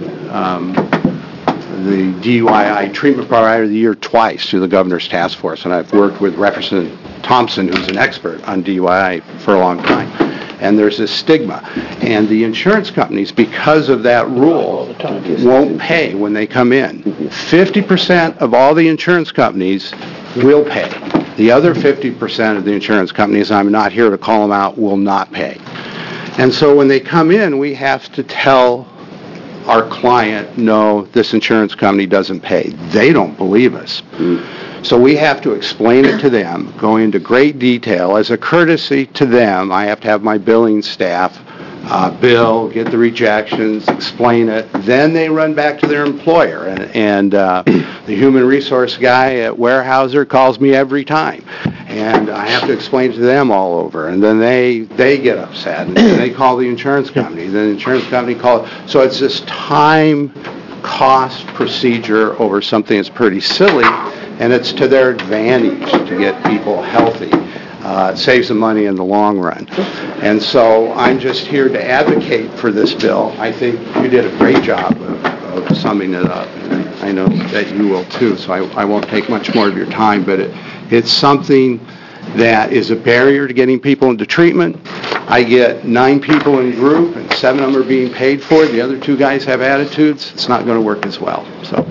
the DUI treatment provider of the year twice through the Governor's Task Force, and I've worked with Representative Thompson, who's an expert on DUI, for a long time. And there's this stigma. And the insurance companies, because of that rule, won't pay when they come in. 50% of all the insurance companies will pay. The other 50% of the insurance companies, I'm not here to call them out, will not pay. And so when they come in, we have to tell our client, no, this insurance company doesn't pay. They don't believe us. So we have to explain it to them, go into great detail. As a courtesy to them, I have to have my billing staff bill, get the rejections, explain it. Then they run back to their employer. And the human resource guy at Weyerhaeuser calls me every time. And I have to explain to them all over. And then they get upset. And they call the insurance company. Then the insurance company calls. So it's this time, cost procedure over something that's pretty silly. And it's to their advantage to get people healthy. It saves them money in the long run. And so I'm just here to advocate for this bill. I think you did a great job of summing it up. I know that you will too, so I won't take much more of your time, but it's something that is a barrier to getting people into treatment. I get 9 people in group, and 7 of them are being paid for. The other 2 guys have attitudes. It's not going to work as well. So.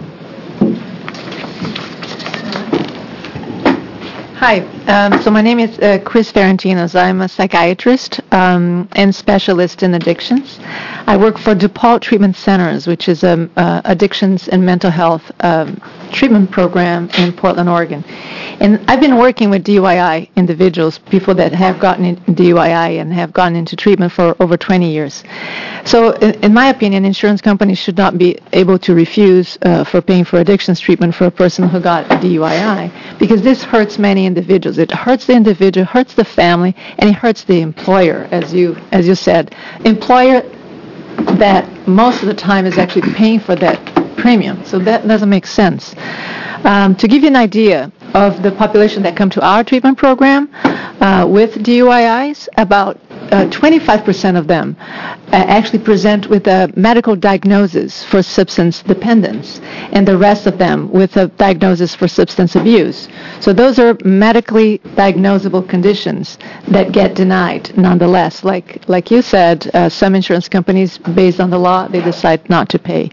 Hi, so my name is Chris Ferentinos. I'm a psychiatrist and specialist in addictions. I work for DePaul Treatment Centers, which is an addictions and mental health treatment program in Portland, Oregon. And I've been working with DUII individuals, people that have gotten in DUII and have gone into treatment for over 20 years. So in my opinion, insurance companies should not be able to refuse for paying for addictions treatment for a person who got a DUII, because this hurts many individuals. It hurts the individual, hurts the family, and it hurts the employer, as you said. Employer that most of the time is actually paying for that premium. So that doesn't make sense. To give you an idea of the population that come to our treatment program with DUIs, about 25% of them actually present with a medical diagnosis for substance dependence, and the rest of them with a diagnosis for substance abuse. So those are medically diagnosable conditions that get denied nonetheless. Like you said, some insurance companies, based on the law, they decide not to pay.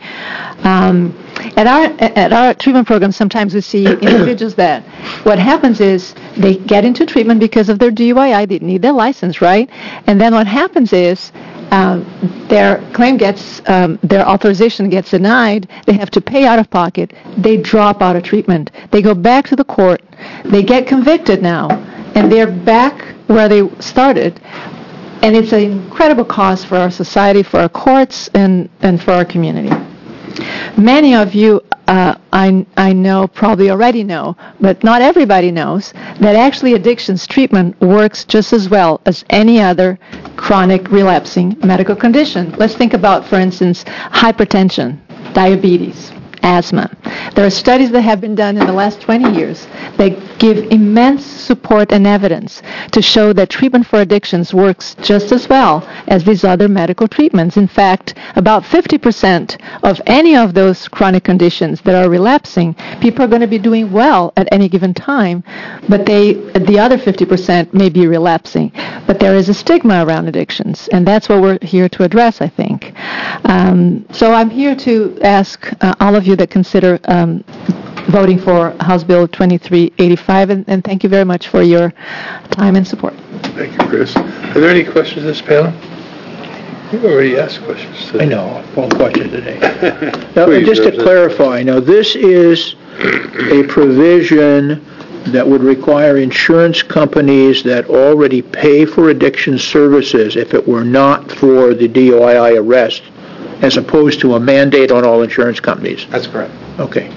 At our treatment program, sometimes we see individuals that what happens is they get into treatment because of their DUI. They need their license, right? And then what happens is their claim gets, their authorization gets denied. They have to pay out of pocket. They drop out of treatment. They go back to the court. They get convicted now, and they're back where they started. And it's an incredible cost for our society, for our courts, and for our community. Many of you, I know, probably already know, but not everybody knows, that actually addictions treatment works just as well as any other chronic relapsing medical condition. Let's think about, for instance, hypertension, diabetes, asthma. There are studies that have been done in the last 20 years that give immense support and evidence to show that treatment for addictions works just as well as these other medical treatments. In fact, about 50% of any of those chronic conditions that are relapsing, people are going to be doing well at any given time, but the other 50% may be relapsing. But there is a stigma around addictions, and that's what we're here to address, I think. So I'm here to ask all of you that consider voting for House Bill 2385, and thank you very much for your time and support. Thank you, Chris. Are there any questions in this panel? You've already asked questions today. I know, all questions today. Now, just to clarify, now this is a provision that would require insurance companies that already pay for addiction services, if it were not for the DUI arrest, as opposed to a mandate on all insurance companies. That's correct. Okay.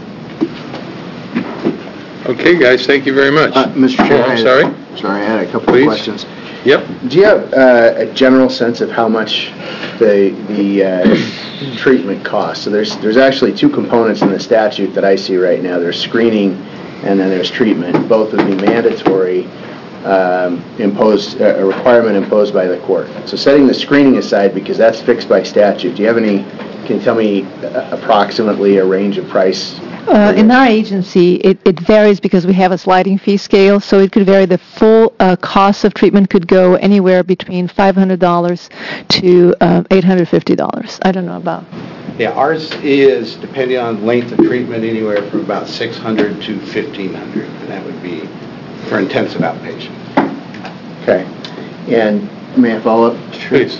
Okay, guys, thank you very much. Mr. Chair, I'm sorry? I had a couple of questions. Yep. Do you have a general sense of how much the treatment costs? So there's actually 2 components in the statute that I see right now. There's screening and then there's treatment. Both would be mandatory, a requirement imposed by the court. So setting the screening aside, because that's fixed by statute, can you tell me approximately a range of price? In our agency, it varies because we have a sliding fee scale, so it could vary. The full cost of treatment could go anywhere between $500 to $850. I don't know about. Yeah, ours is, depending on length of treatment, anywhere from about $600 to $1,500, and that would be for intensive outpatient. Okay. And may I follow up? Please.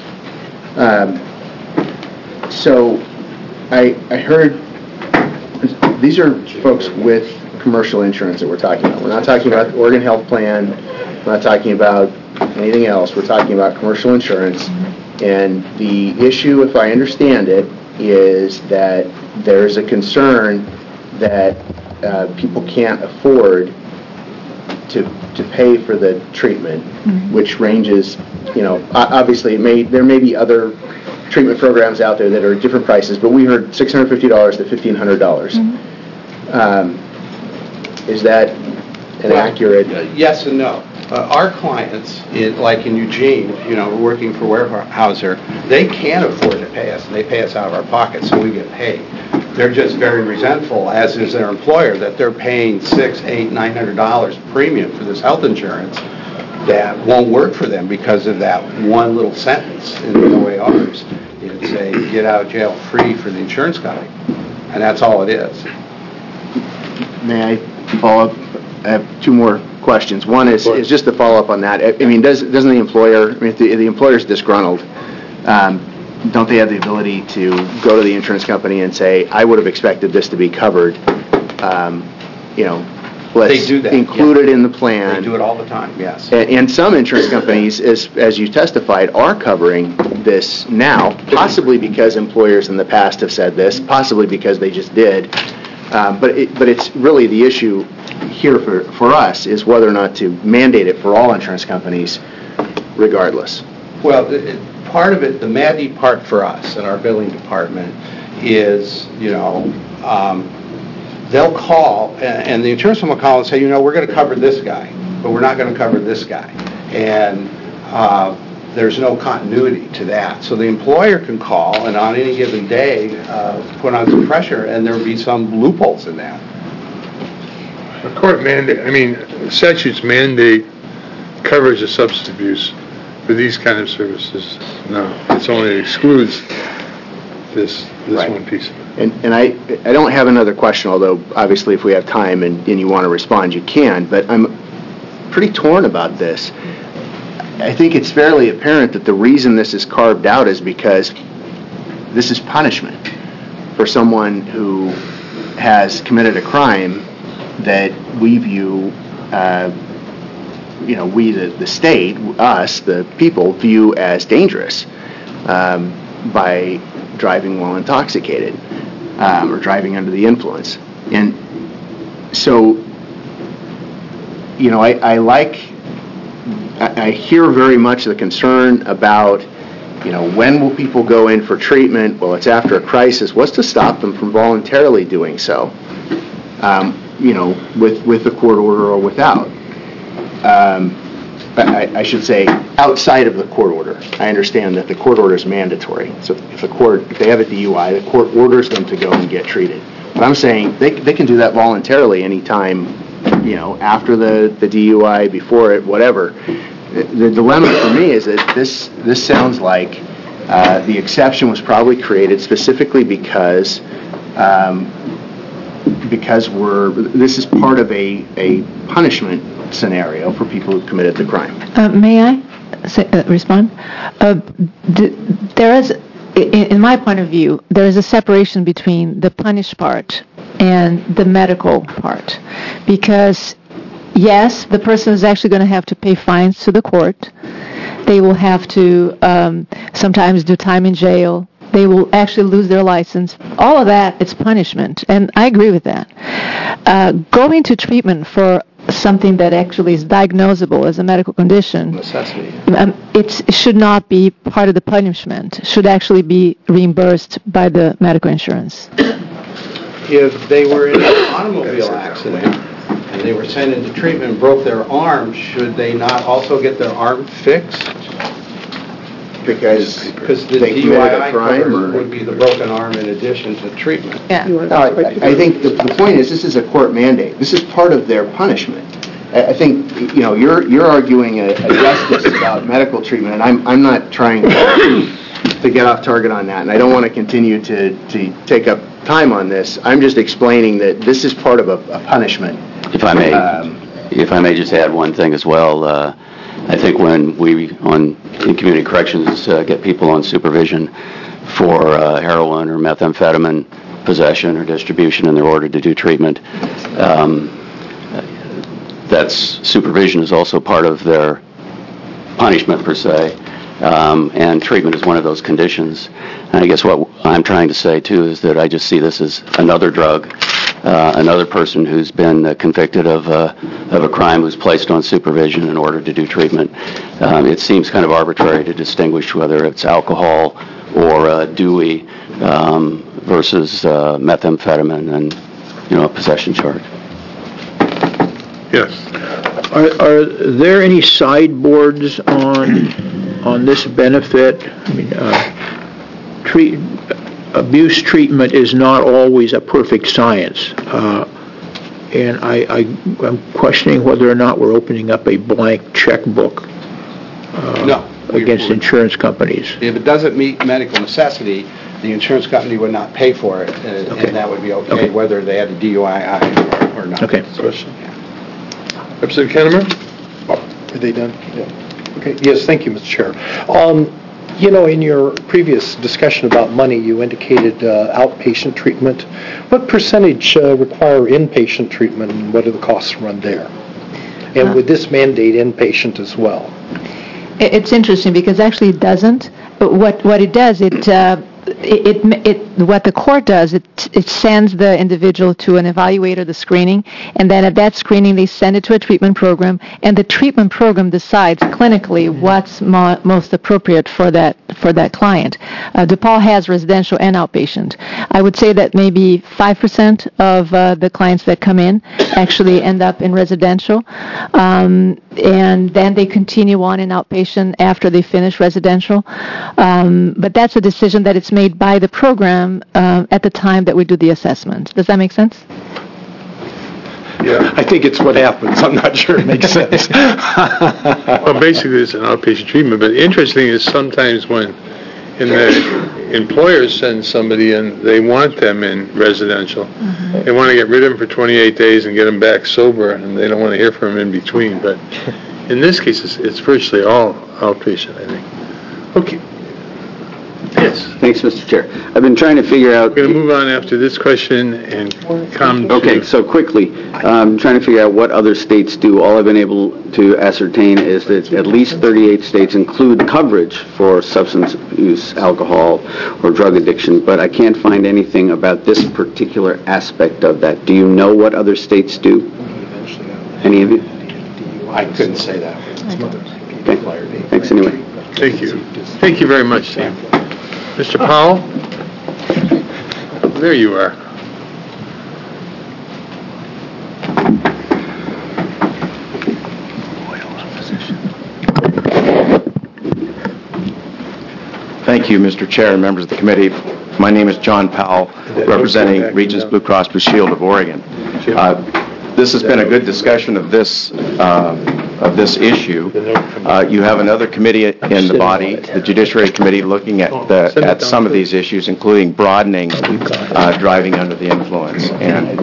So I heard these are folks with commercial insurance that we're talking about. We're not talking about the Oregon Health Plan. We're not talking about anything else. We're talking about commercial insurance. And the issue, if I understand it, is that there's a concern that people can't afford to pay for the treatment, which ranges, obviously there may be other treatment programs out there that are different prices, but we heard $650 to $1,500. Is that an accurate? Yes and no. Our clients, like in Eugene, we're working for Weyerhaeuser, they can't afford to pay us, and they pay us out of our pocket, so we get paid. they're just very resentful, as is their employer, that they're paying $600, $800, $900 premium for this health insurance that won't work for them because of that one little sentence in the OARs. It's a get out of jail free for the insurance company, and that's all it is. May I follow up? I have two more questions. One is just to follow up on that. I mean, doesn't the employer, I mean, if the employer's disgruntled, don't they have the ability to go to the insurance company and say, I would have expected this to be covered, let's They do that, include it in the plan. They do it all the time, yes. And some insurance companies, as you testified, are covering this now, possibly because employers in the past have said this, possibly because they just did. But it's really the issue here for us is whether or not to mandate it for all insurance companies regardless. Well, part of it, the Maddie part for us in our billing department is, they'll call, and the insurance company will call and say, we're going to cover this guy, but we're not going to cover this guy. And there's no continuity to that. So the employer can call and on any given day put on some pressure, and there will be some loopholes in that. A court mandate, statutes mandate coverage of substance abuse for these kind of services. No, it's only excludes this one piece of it. And I don't have another question, although obviously if we have time and you want to respond, you can, but I'm pretty torn about this. I think it's fairly apparent that the reason this is carved out is because this is punishment for someone who has committed a crime that we view, we the state, us, the people, view as dangerous by driving while intoxicated or driving under the influence. And so, I hear very much the concern about, when will people go in for treatment? Well, it's after a crisis. What's to stop them from voluntarily doing so? With the court order or without. I should say outside of the court order. I understand that the court order is mandatory. So if they have a DUI, the court orders them to go and get treated. But I'm saying they can do that voluntarily anytime, after the DUI, before it, whatever. The dilemma for me is that this sounds like the exception was probably created specifically because this is part of a punishment scenario for people who committed the crime. May I respond? There is, in my point of view, there is a separation between the punished part and the medical part. Because, yes, the person is actually going to have to pay fines to the court. They will have to sometimes do time in jail. They will actually lose their license. All of that, it's punishment, and I agree with that. Going to treatment for something that actually is diagnosable as a medical condition, necessity. It should not be part of the punishment. It should actually be reimbursed by the medical insurance. If they were in an automobile accident and they were sent into treatment and broke their arm, should they not also get their arm fixed? Because the DUI cover would be the broken arm in addition to treatment. Yeah. I think the point is this is a court mandate. This is part of their punishment. I think you're arguing a justice about medical treatment, and I'm not trying to get off target on that, and I don't want to continue to take up time on this. I'm just explaining that this is part of a punishment. If I may just add one thing as well. I think when we in community corrections get people on supervision for heroin or methamphetamine possession or distribution and they're ordered to do treatment, that's supervision is also part of their punishment per se, and treatment is one of those conditions. And I guess what I'm trying to say too is that I just see this as another drug. Another person who's been convicted of a crime who's placed on supervision in order to do treatment. It seems kind of arbitrary to distinguish whether it's alcohol or Dewey versus methamphetamine and a possession charge. Yes. Are there any sideboards on this benefit? abuse treatment is not always a perfect science. And I'm questioning whether or not we're opening up a blank checkbook No. against insurance companies. If it doesn't meet medical necessity, the insurance company would not pay for it, and that would be okay, whether they had a DUI or not. Okay. Representative Kennemer? Are they done? Yeah. Okay, yes, thank you, Mr. Chair. In your previous discussion about money, you indicated outpatient treatment. What percentage require inpatient treatment, and what do the costs run there? And would this mandate inpatient as well? It's interesting because actually it doesn't. But what it does, what the court does, it sends the individual to an evaluator, the screening, and then at that screening they send it to a treatment program, and the treatment program decides clinically what's most appropriate for that client. DePaul has residential and outpatient. I would say that maybe 5% of the clients that come in actually end up in residential, and then they continue on in outpatient after they finish residential. But that's a decision that it's made by the program at the time that we do the assessment. Does that make sense? Yeah. I think it's what happens. I'm not sure it makes sense. Well, basically, it's an outpatient treatment, but interesting is sometimes when the employers send somebody in, they want them in residential. Mm-hmm. They want to get rid of them for 28 days and get them back sober, and they don't want to hear from them in between. But in this case, it's virtually all outpatient, I think. Okay. Yes. Thanks, Mr. Chair. I've been trying to figure out... We're going to move on after this question and come to... Okay, so quickly, I'm trying to figure out what other states do. All I've been able to ascertain is that at least 38 states include coverage for substance use, alcohol, or drug addiction, but I can't find anything about this particular aspect of that. Do you know what other states do? Any of you? I couldn't say that. Okay. Thanks anyway. Thank you. Thank you very much, Sam. Mr. Powell? There you are. Thank you, Mr. Chair and members of the committee. My name is John Powell, representing Regents Blue Cross Blue Shield of Oregon. This has been a good discussion of this issue. You have another committee in the body, the Judiciary Committee, looking at some of these issues, including broadening driving under the influence and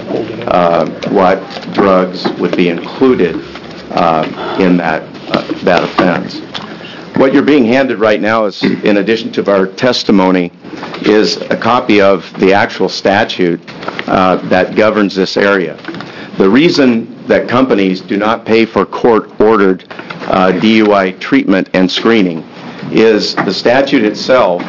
what drugs would be included in that offense. What you're being handed right now is, in addition to our testimony, is a copy of the actual statute that governs this area. The reason that companies do not pay for court-ordered DUI treatment and screening is the statute itself.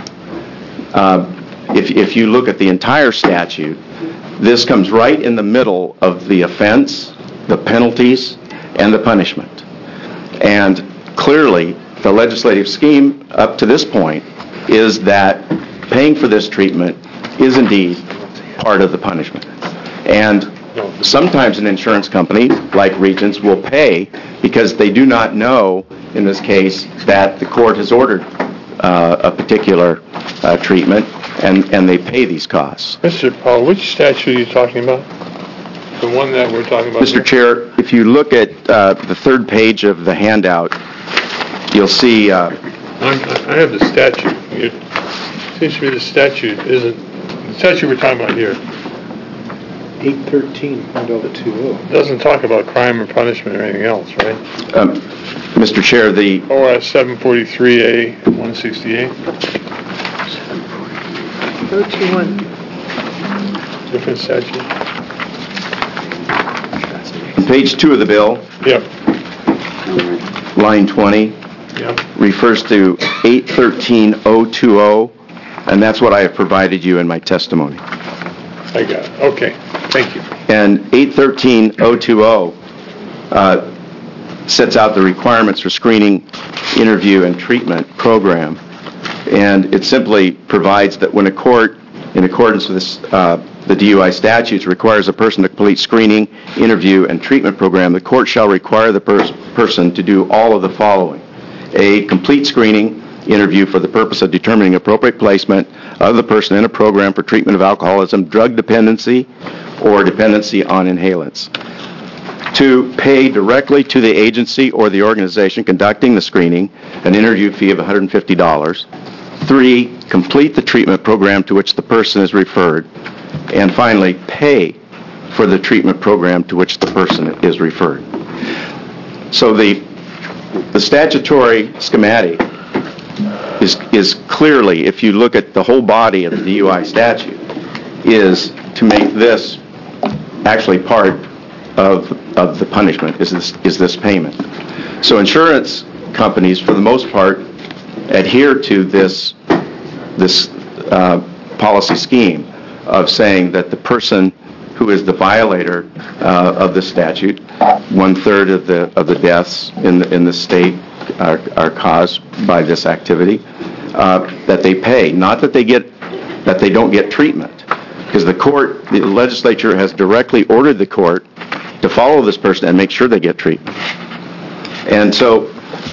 If you look at the entire statute, this comes right in the middle of the offense, the penalties, and the punishment. And clearly, the legislative scheme up to this point is that paying for this treatment is indeed part of the punishment. And sometimes an insurance company, like Regents, will pay because they do not know, in this case, that the court has ordered a particular treatment, and they pay these costs. Mr. Powell, which statute are you talking about? The one that we're talking about Mr. here? Chair, if you look at the third page of the handout, you'll see... I have the statute. It seems to me the statute isn't... The statute we're talking about here 813.020. doesn't talk about crime or punishment or anything else, right? Mr. Chair, the... ORS 743A 168. 021. Different statute. Page 2 of the bill. Yep. Line 20. Yep. Refers to 813.020, and that's what I have provided you in my testimony. I got it. Okay. Thank you. And 813.020 sets out the requirements for screening, interview, and treatment program. And it simply provides that when a court, in accordance with this, the DUI statutes, requires a person to complete screening, interview, and treatment program, the court shall require the person to do all of the following: A, complete screening, interview for the purpose of determining appropriate placement of the person in a program for treatment of alcoholism, drug dependency, or dependency on inhalants. 2, pay directly to the agency or the organization conducting the screening an interview fee of $150. 3, complete the treatment program to which the person is referred. And finally, pay for the treatment program to which the person is referred. So the statutory schematic is clearly, if you look at the whole body of the DUI statute, is to make this actually part of the punishment, is this payment. So insurance companies, for the most part, adhere to this policy scheme of saying that the person who is the violator of the statute, 1/3 of the deaths in the state are caused by this activity, that they pay, not that they don't get treatment, because the legislature has directly ordered the court to follow this person and make sure they get treatment. And so,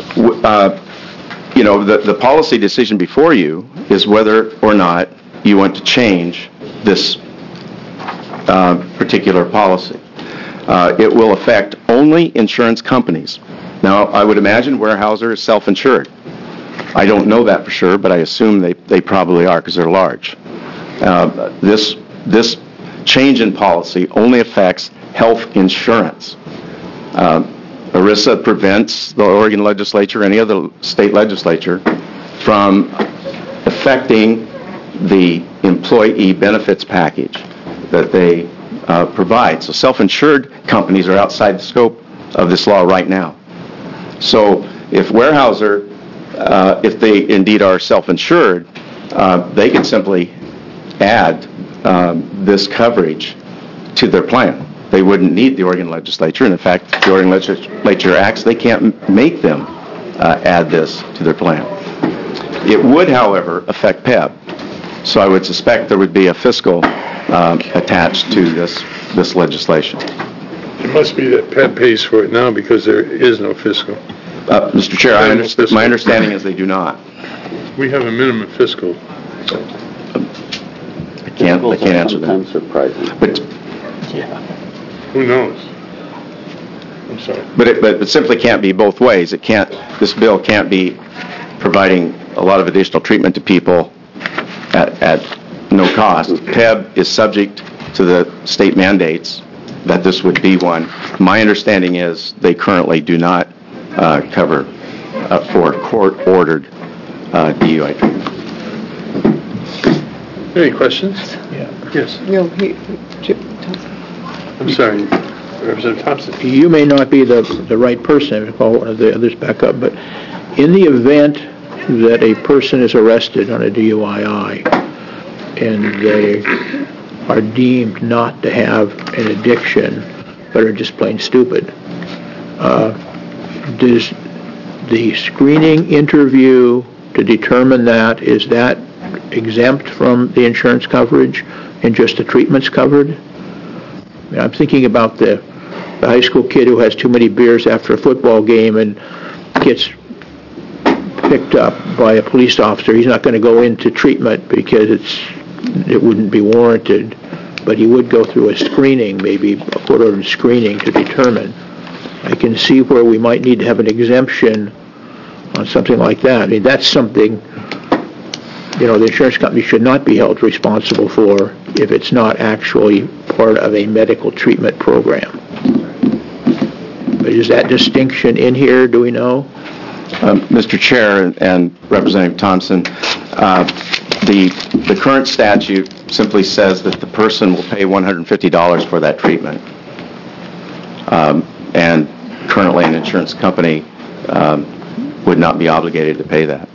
the policy decision before you is whether or not you want to change this particular policy. It will affect only insurance companies. Now, I would imagine Weyerhaeuser is self-insured. I don't know that for sure, but I assume they probably are because they're large. This change in policy only affects health insurance. ERISA prevents the Oregon legislature, any other state legislature, from affecting the employee benefits package that they provide. So self-insured companies are outside the scope of this law right now. So if Weyerhaeuser, if they indeed are self-insured, they can simply add this coverage to their plan. They wouldn't need the Oregon legislature. And in fact, the Oregon legislature acts, they can't make them add this to their plan. It would, however, affect PEB. So I would suspect there would be a fiscal attached to this legislation. It must be that PEB pays for it now because there is no fiscal. Mr. Chair, my understanding is they do not. We have a minimum fiscal. I can't answer that. Sometimes surprising. But who knows? I'm sorry. But it simply can't be both ways. This bill can't be providing a lot of additional treatment to people at no cost. PEB is subject to the state mandates that this would be one. My understanding is they currently do not cover for court-ordered DUI treatment. Any questions? Yeah. Yes. No, I'm sorry, Representative Thompson. You may not be the right person to call one of the others back up, but in the event that a person is arrested on a DUI and they are deemed not to have an addiction but are just plain stupid, does the screening interview to determine that, is that exempt from the insurance coverage and just the treatment's covered? I mean, I'm thinking about the high school kid who has too many beers after a football game and gets picked up by a police officer. He's not going to go into treatment because it wouldn't be warranted, but he would go through a screening, maybe a court-ordered screening to determine. I can see where we might need to have an exemption on something like that. I mean, that's something, the insurance company should not be held responsible for if it's not actually part of a medical treatment program. But is that distinction in here, do we know? Mr. Chair and Representative Thompson, the current statute simply says that the person will pay $150 for that treatment. And currently an insurance company would not be obligated to pay that.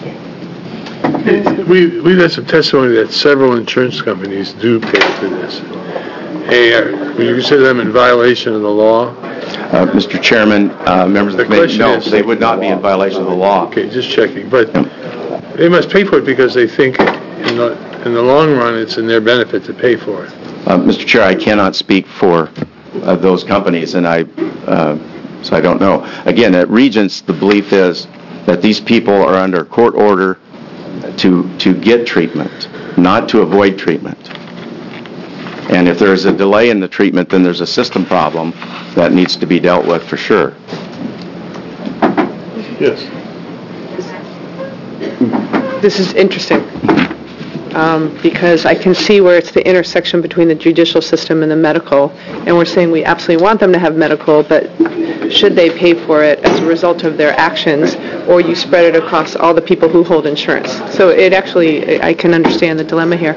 We've had some testimony that several insurance companies do pay for this. Would you consider them in violation of the law? Mr. Chairman, members of the committee, no, they would not be in violation of the law. Okay, just checking. But they must pay for it because they think in the long run it's in their benefit to pay for it. Mr. Chair, I cannot speak for those companies, and so I don't know. Again, at Regents, the belief is that these people are under court order to get treatment, not to avoid treatment. And if there's a delay in the treatment, then there's a system problem that needs to be dealt with for sure. Yes. This is interesting, because I can see where it's the intersection between the judicial system and the medical, and we're saying we absolutely want them to have medical, but should they pay for it as a result of their actions, or you spread it across all the people who hold insurance? So it actually, I can understand the dilemma here.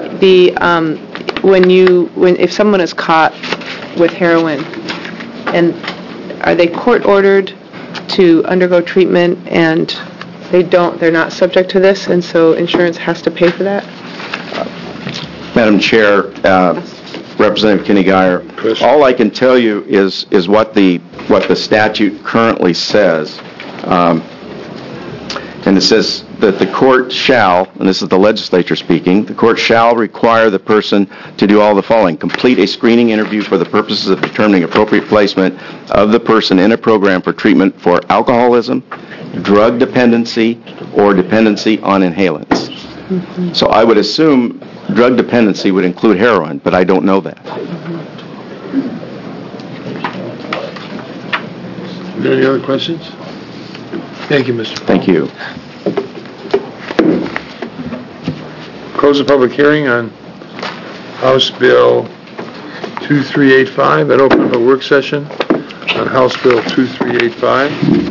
If someone is caught with heroin, and are they court-ordered to undergo treatment, and they're not subject to this, and so insurance has to pay for that? Madam Chair, Representative Kenny Geyer, all I can tell you is what the statute currently says. And it says that the court shall, and this is the legislature speaking, the court shall require the person to do all the following: complete a screening interview for the purposes of determining appropriate placement of the person in a program for treatment for alcoholism, drug dependency, or dependency on inhalants. Mm-hmm. So I would assume drug dependency would include heroin, but I don't know that. Are there any other questions? Thank you, Mr. Paul. Thank you. Close the public hearing on House Bill 2385 and open up a work session on House Bill 2385.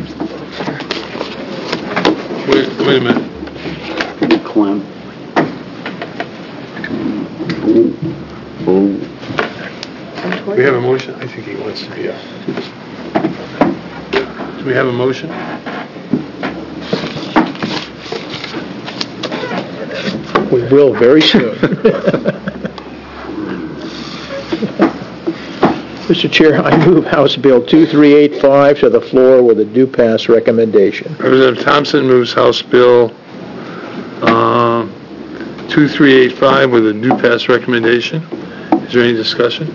Wait a minute. Clem. We have a motion? I think he wants to be up. Do we have a motion? We will very soon. Mr. Chair, I move House Bill 2385 to the floor with a due pass recommendation. Representative Thompson moves House Bill 2385 with a due pass recommendation. Is there any discussion?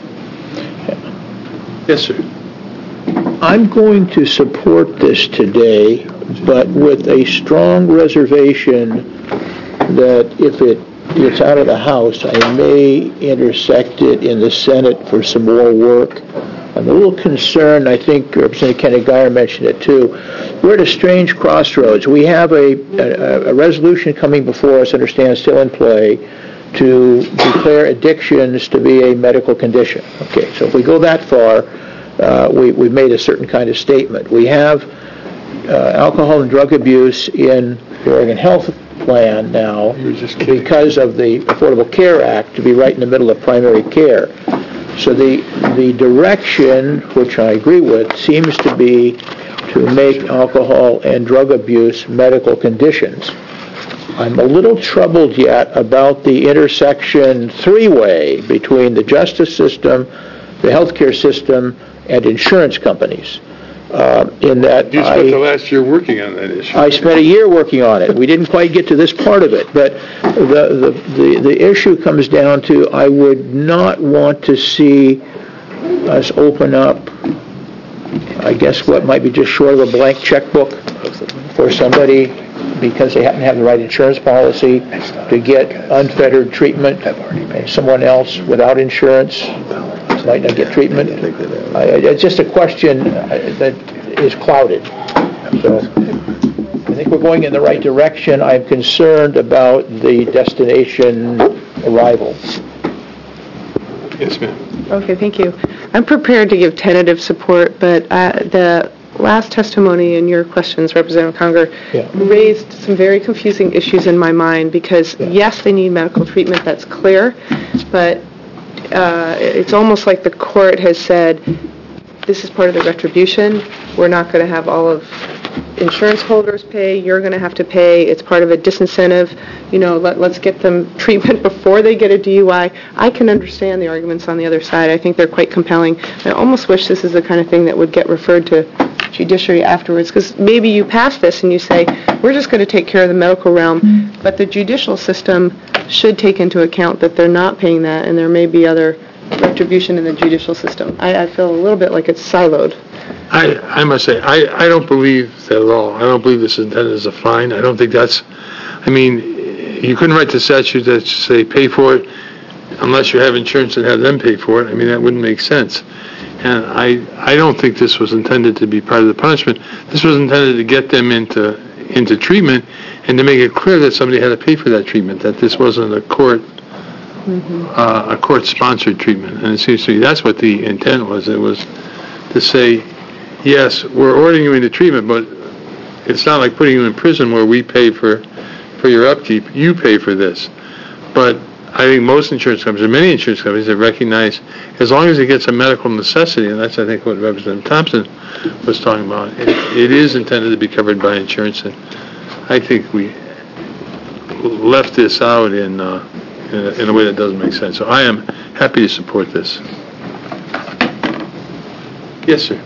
Yes, sir. I'm going to support this today, but with a strong reservation that if it's out of the House, I may intersect it in the Senate for some more work. I'm a little concerned, I think Representative Kenny Geyer mentioned it too. We're at a strange crossroads. We have a resolution coming before us, understand still in play, to declare addictions to be a medical condition. Okay, so if we go that far, we've made a certain kind of statement. We have alcohol and drug abuse in the Oregon Health Plan now because of the Affordable Care Act to be right in the middle of primary care. So the direction, which I agree with, seems to be to make alcohol and drug abuse medical conditions. I'm a little troubled yet about the intersection three-way between the justice system, the healthcare system, and insurance companies. In that you spent the last year working on that issue. I spent a year working on it. We didn't quite get to this part of it, but the issue comes down to I would not want to see us open up, I guess, what might be just short of a blank checkbook for somebody because they happen to have the right insurance policy to get unfettered treatment, and someone else without insurance might not get treatment. It's just a question that is clouded. So I think we're going in the right direction. I'm concerned about the destination arrival. Yes, ma'am. Okay, thank you. I'm prepared to give tentative support, but the last testimony in your questions, Representative Conger, raised some very confusing issues in my mind because, yes, they need medical treatment, that's clear, but it's almost like the court has said, this is part of the retribution. We're not going to have all of insurance holders pay. You're going to have to pay. It's part of a disincentive. You know, let's get them treatment before they get a DUI. I can understand the arguments on the other side. I think they're quite compelling. I almost wish this is the kind of thing that would get referred to judiciary afterwards, because maybe you pass this and you say, we're just going to take care of the medical realm, but the judicial system should take into account that they're not paying that, and there may be other retribution in the judicial system. I feel a little bit like it's siloed. I must say, I don't believe that at all. I don't believe this is intended as a fine. I don't think that's, I mean, you couldn't write the statute that say pay for it unless you have insurance and have them pay for it. I mean, that wouldn't make sense. And I don't think this was intended to be part of the punishment. This was intended to get them into treatment and to make it clear that somebody had to pay for that treatment, that this wasn't a court-sponsored treatment. And it seems to me that's what the intent was. It was to say, yes, we're ordering you into treatment, but it's not like putting you in prison where we pay for your upkeep. You pay for this. But I think most insurance companies, or many insurance companies, have recognized as long as it gets a medical necessity, and that's, I think, what Representative Thompson was talking about, it is intended to be covered by insurance. And I think we left this out in a way that doesn't make sense. So I am happy to support this. Yes, sir.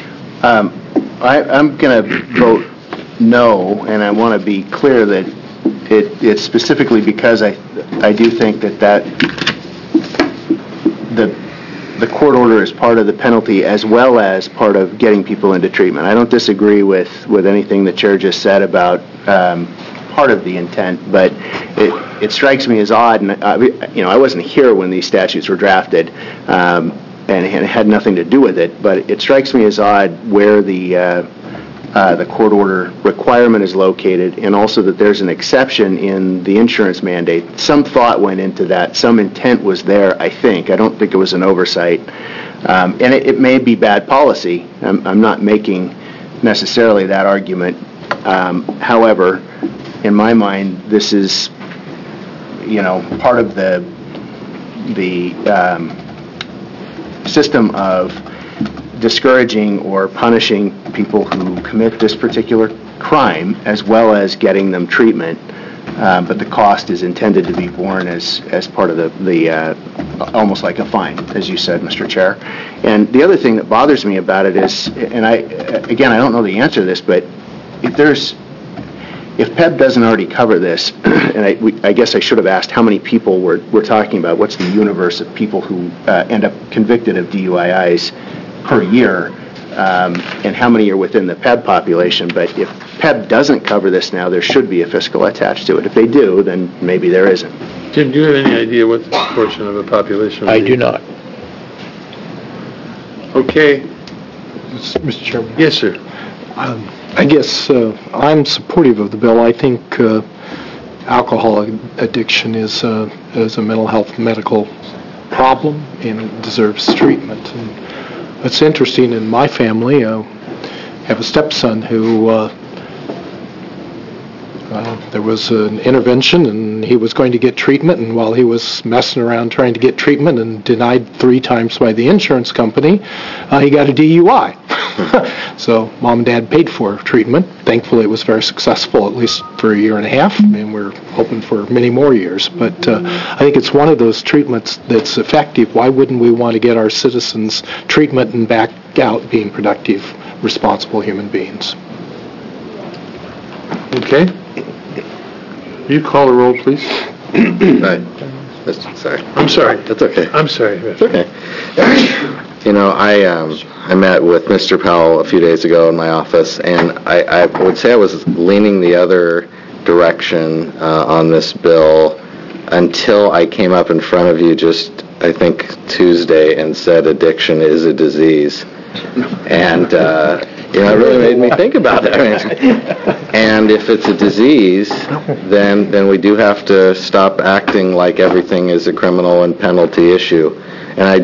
I'm going to vote no, and I want to be clear that it's specifically because I do think that the court order is part of the penalty as well as part of getting people into treatment. I don't disagree with anything the chair just said about part of the intent, but it strikes me as odd, and I wasn't here when these statutes were drafted, and it had nothing to do with it, but it strikes me as odd where the court order requirement is located, and also that there's an exception in the insurance mandate. Some thought went into that. Some intent was there, I think. I don't think it was an oversight. And it may be bad policy. I'm not making necessarily that argument. However, in my mind, this is, part of the system of discouraging or punishing people who commit this particular crime, as well as getting them treatment, but the cost is intended to be borne as part of the almost like a fine, as you said, Mr. Chair. And the other thing that bothers me about it is, and I don't know the answer to this, but if PEB doesn't already cover this, and I guess I should have asked how many people we're talking about, what's the universe of people who end up convicted of DUIs per year, and how many are within the PEB population. But if PEB doesn't cover this now, there should be a fiscal attached to it. If they do, then maybe there isn't. Jim, do you have any idea what the proportion of the population would be? I do not. Okay. Mr. Chairman? Yes, sir. I guess I'm supportive of the bill. I think alcohol addiction is a mental health medical problem and it deserves treatment. And it's interesting, in my family, I have a stepson who there was an intervention and he was going to get treatment, and while he was messing around trying to get treatment and denied 3 times by the insurance company, he got a DUI. So mom and dad paid for treatment. Thankfully, it was very successful, at least for 1.5 years, and we're hoping for many more years. But I think it's one of those treatments that's effective. Why wouldn't we want to get our citizens treatment and back out being productive, responsible human beings? Okay. Will you call the roll, please? Sorry. I'm sorry. That's okay. I'm sorry. It's okay. I met with Mr. Powell a few days ago in my office, and I would say I was leaning the other direction on this bill until I came up in front of you just, I think, Tuesday and said addiction is a disease. And, it really made me think about it. And if it's a disease, then we do have to stop acting like everything is a criminal and penalty issue. And I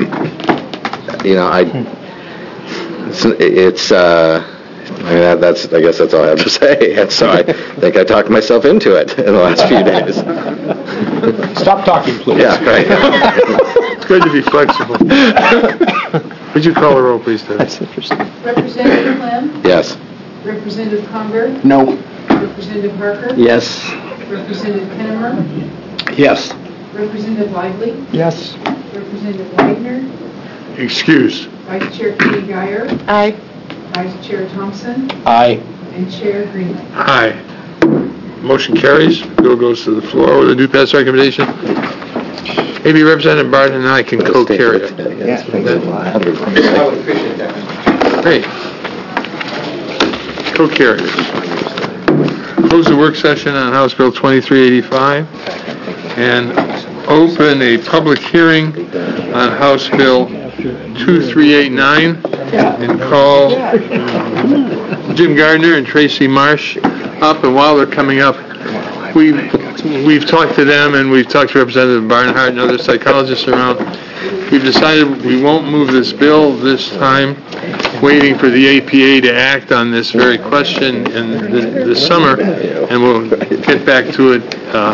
guess that's all I have to say. And so I think I talked myself into it in the last few days. Stop talking, please. Yeah, right. It's good to be flexible. Would you call the roll, please, Deb? That's interesting. Representative Clem? Yes. Representative Conger? No. Representative Parker? Yes. Representative Pennimer? Yes. Representative Lively? Yes. Representative Wagner? Excuse. Vice Chair Katie Geyer? Aye. Vice Chair Thompson? Aye. And Chair Greenlee? Aye. Motion carries. Bill goes to the floor with a new pass recommendation. Maybe Representative Barton and I can co-carry it. Yeah, thanks a lot. I would appreciate that, Mr. Chairman. Great. Co-carriers. Close the work session on House Bill 2385 and open a public hearing on House Bill 2389 and call Jim Gardner and Tracy Marsh up. And while they're coming up, we've talked to them and we've talked to Representative Barnhart and other psychologists around. We've decided we won't move this bill this time, waiting for the APA to act on this very question in the summer, and we'll get back to it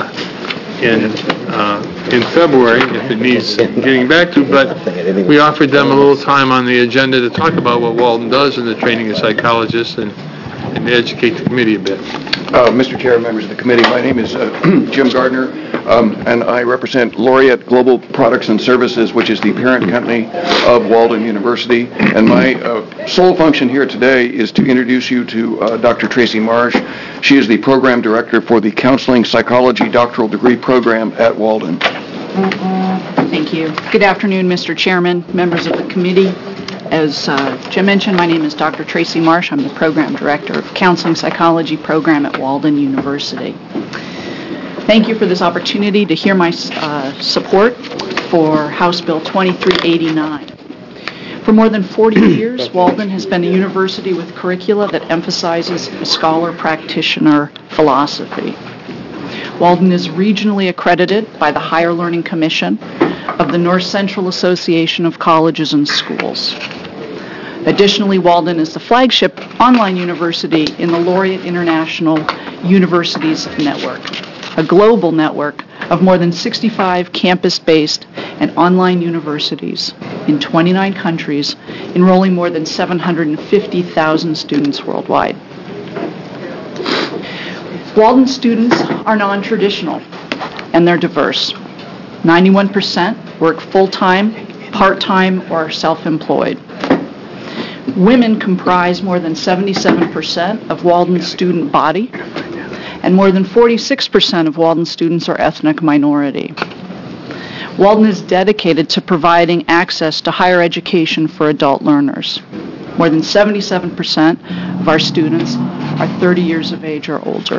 in February if it needs getting back to. But we offered them a little time on the agenda to talk about what Walden does in the training of psychologists and to educate the committee a bit. Mr. Chair, members of the committee, my name is Jim Gardner, and I represent Laureate Global Products and Services, which is the parent company of Walden University. And my sole function here today is to introduce you to Dr. Tracy Marsh. She is the program director for the Counseling Psychology Doctoral Degree Program at Walden. Thank you. Good afternoon, Mr. Chairman, members of the committee. As Jim mentioned, my name is Dr. Tracy Marsh. I'm the Program Director of Counseling Psychology Program at Walden University. Thank you for this opportunity to hear my support for House Bill 2389. For more than 40 years, Walden has been a university with curricula that emphasizes a scholar-practitioner philosophy. Walden is regionally accredited by the Higher Learning Commission of the North Central Association of Colleges and Schools. Additionally, Walden is the flagship online university in the Laureate International Universities Network, a global network of more than 65 campus-based and online universities in 29 countries, enrolling more than 750,000 students worldwide. Walden students are non-traditional, and they're diverse. 91% work full-time, part-time, or self-employed. Women comprise more than 77% of Walden's student body, and more than 46% of Walden students are ethnic minority. Walden is dedicated to providing access to higher education for adult learners. More than 77% of our students are 30 years of age or older.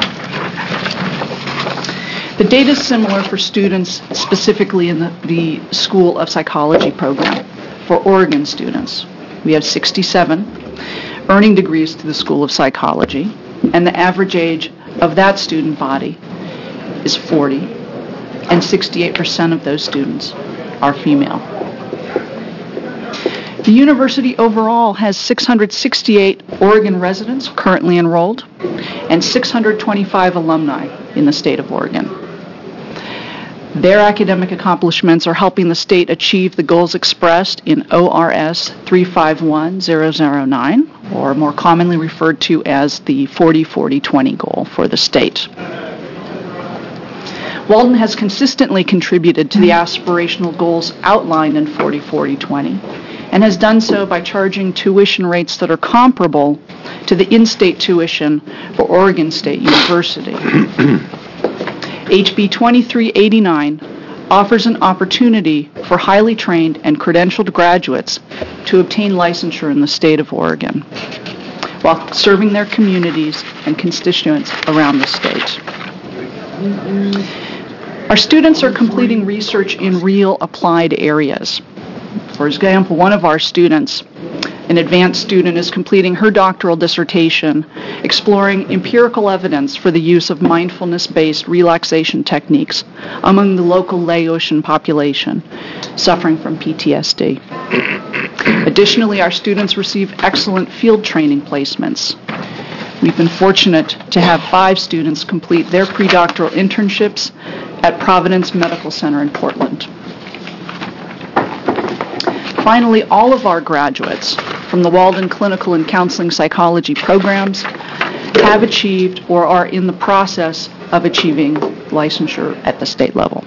The data is similar for students specifically in the School of Psychology program. For Oregon students, we have 67 earning degrees through the School of Psychology, and the average age of that student body is 40, and 68% of those students are female. The university overall has 668 Oregon residents currently enrolled and 625 alumni in the state of Oregon. Their academic accomplishments are helping the state achieve the goals expressed in ORS 351009, or more commonly referred to as the 40-40-20 goal for the state. Walden has consistently contributed to the aspirational goals outlined in 40-40-20 and has done so by charging tuition rates that are comparable to the in-state tuition for Oregon State University. HB 2389 offers an opportunity for highly trained and credentialed graduates to obtain licensure in the state of Oregon while serving their communities and constituents around the state. Our students are completing research in real applied areas. For example, one of our students, an advanced student, is completing her doctoral dissertation exploring empirical evidence for the use of mindfulness-based relaxation techniques among the local Laotian population suffering from PTSD. Additionally, our students receive excellent field training placements. We've been fortunate to have 5 students complete their predoctoral internships at Providence Medical Center in Portland. Finally, all of our graduates from the Walden Clinical and Counseling Psychology programs have achieved or are in the process of achieving licensure at the state level.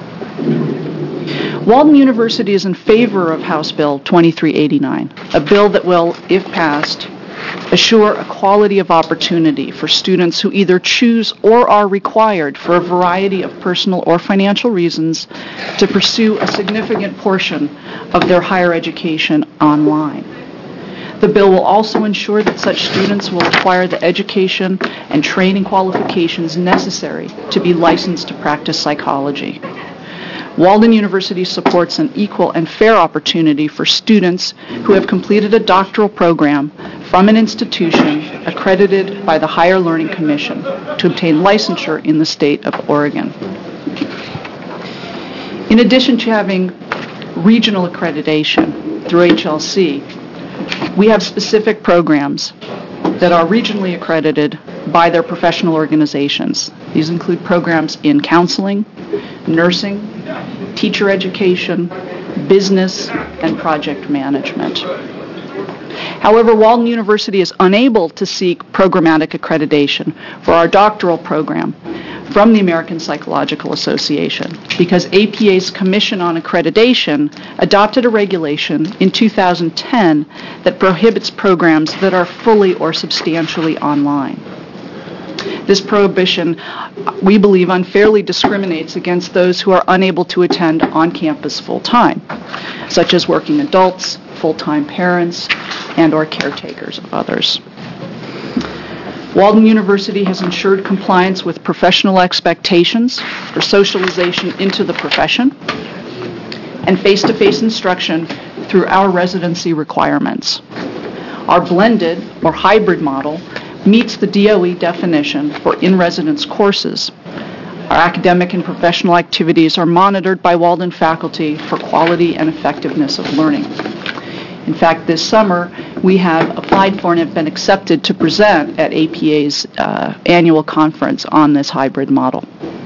Walden University is in favor of House Bill 2389, a bill that will, if passed, assure equality of opportunity for students who either choose or are required for a variety of personal or financial reasons to pursue a significant portion of their higher education online. The bill will also ensure that such students will acquire the education and training qualifications necessary to be licensed to practice psychology. Walden University supports an equal and fair opportunity for students who have completed a doctoral program from an institution accredited by the Higher Learning Commission to obtain licensure in the state of Oregon. In addition to having regional accreditation through HLC, we have specific programs that are regionally accredited by their professional organizations. These include programs in counseling, nursing, teacher education, business, and project management. However, Walden University is unable to seek programmatic accreditation for our doctoral program from the American Psychological Association because APA's Commission on Accreditation adopted a regulation in 2010 that prohibits programs that are fully or substantially online. This prohibition, we believe, unfairly discriminates against those who are unable to attend on campus full-time, such as working adults, full-time parents, and/or caretakers of others. Walden University has ensured compliance with professional expectations for socialization into the profession and face-to-face instruction through our residency requirements. Our blended or hybrid model meets the DOE definition for in-residence courses. Our academic and professional activities are monitored by Walden faculty for quality and effectiveness of learning. In fact, this summer, we have applied for and have been accepted to present at APA's annual conference on this hybrid model.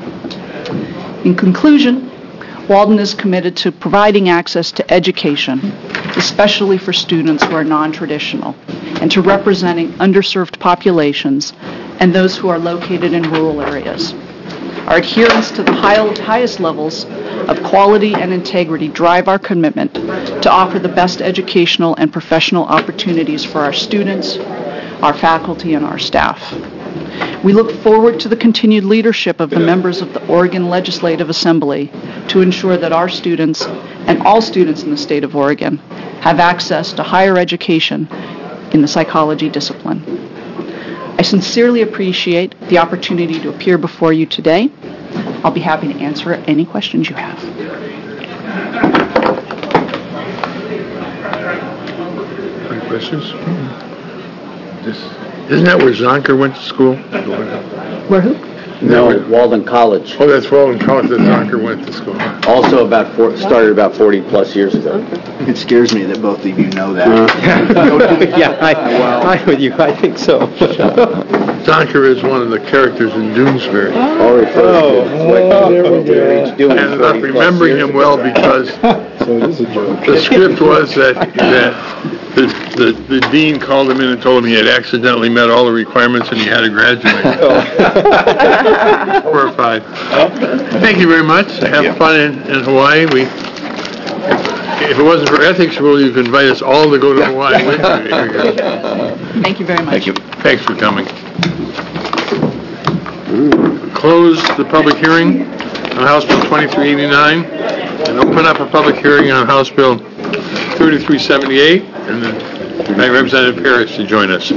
In conclusion, Walden is committed to providing access to education, especially for students who are non-traditional, and to representing underserved populations and those who are located in rural areas. Our adherence to the highest levels of quality and integrity drive our commitment to offer the best educational and professional opportunities for our students, our faculty, and our staff. We look forward to the continued leadership of the members of the Oregon Legislative Assembly to ensure that our students and all students in the state of Oregon have access to higher education in the psychology discipline. I sincerely appreciate the opportunity to appear before you today. I'll be happy to answer any questions you have. Any questions? Isn't that where Zonker went to school? Where who? No, Walden College. Oh, that's Walden College that Zonker went to school. Also started about 40-plus years ago. It scares me that both of you know that. Yeah, I'm with you. I think so. Zonker is one of the characters in Doonesbury. There we go. And I'm remembering him well because the script was that the dean called him in and told him he had accidentally met all the requirements and he had to graduate. Horrified. Thank you very much. Have fun in Hawaii. If it wasn't for ethics rule, you could invite us all to go to Hawaii with you. Thank you very much. Thank you. Thanks for coming. Close the public hearing on House Bill 2389 and open up a public hearing on House Bill 3378 and then invite Representative Parrish to join us.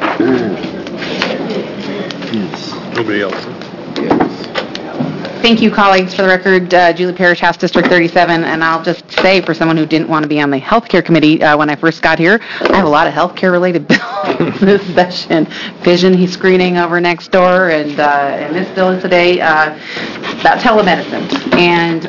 Nobody else. Thank you, colleagues. For the record, Julie Parrish, House District 37, and I'll just say, for someone who didn't want to be on the healthcare committee when I first got here, I have a lot of healthcare-related bills this session. Vision screening over next door, and this bill today about telemedicine. And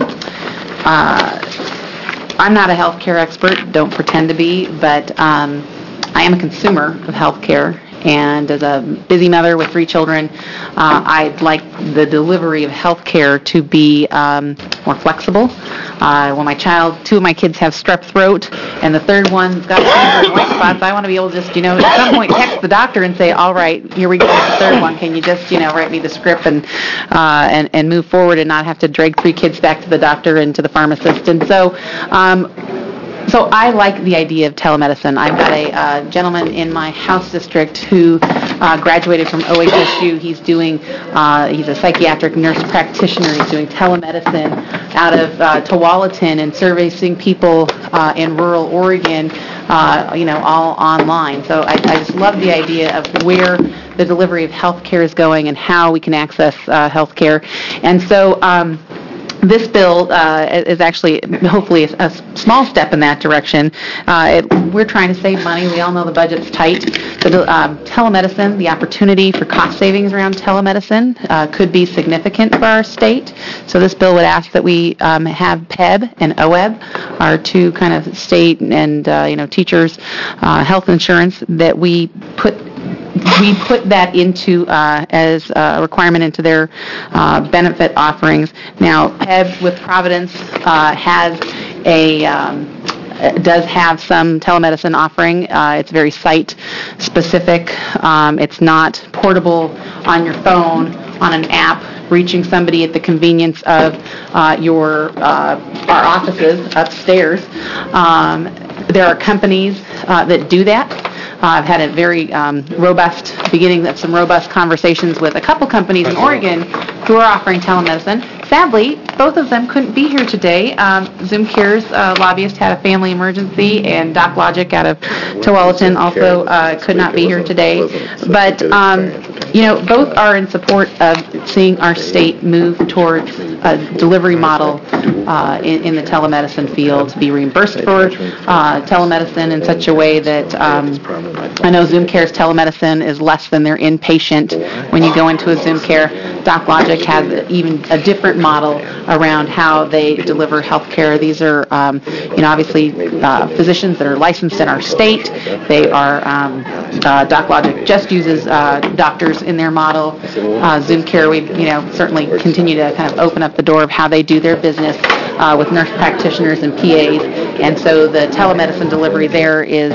I'm not a healthcare expert, don't pretend to be, but I am a consumer of healthcare. And as a busy mother with 3 children, I'd like the delivery of health care to be more flexible. When 2 of my kids have strep throat, and the third one's got fever and white spots, I want to be able to just, at some point text the doctor and say, all right, here we go with the third one. Can you just, write me the script and move forward and not have to drag 3 kids back to the doctor and to the pharmacist. And so So I like the idea of telemedicine. I've got a gentleman in my house district who graduated from OHSU. He's a psychiatric nurse practitioner. He's doing telemedicine out of Tualatin and servicing people in rural Oregon, all online. So I just love the idea of where the delivery of health care is going and how we can access health care. And so this bill is actually hopefully a small step in that direction. We're trying to save money. We all know the budget's tight. The telemedicine, the opportunity for cost savings around telemedicine could be significant for our state. So this bill would ask that we have PEB and OEB, our two kind of state and teachers' health insurance, that we put that into as a requirement into their benefit offerings. Now, PEB with Providence does have some telemedicine offering. It's very site specific. It's not portable on your phone on an app, reaching somebody at the convenience of our offices upstairs. There are companies that do that. I've had a very robust beginning of some robust conversations with a couple companies in Oregon who are offering telemedicine. Sadly, both of them couldn't be here today. ZoomCare's lobbyist had a family emergency, and DocLogic out of Tualatin also could not be here today. But, both are in support of seeing our state move towards a delivery model in the telemedicine field, to be reimbursed for telemedicine in such a way that I know ZoomCare's telemedicine is less than their inpatient when you go into a ZoomCare. DocLogic has even a different model around how they deliver health care. These are, obviously physicians that are licensed in our state. They are, DocLogic just uses doctors in their model. ZoomCare, we certainly continue to kind of open up the door of how they do their business with nurse practitioners and PAs. And so the telemedicine delivery there is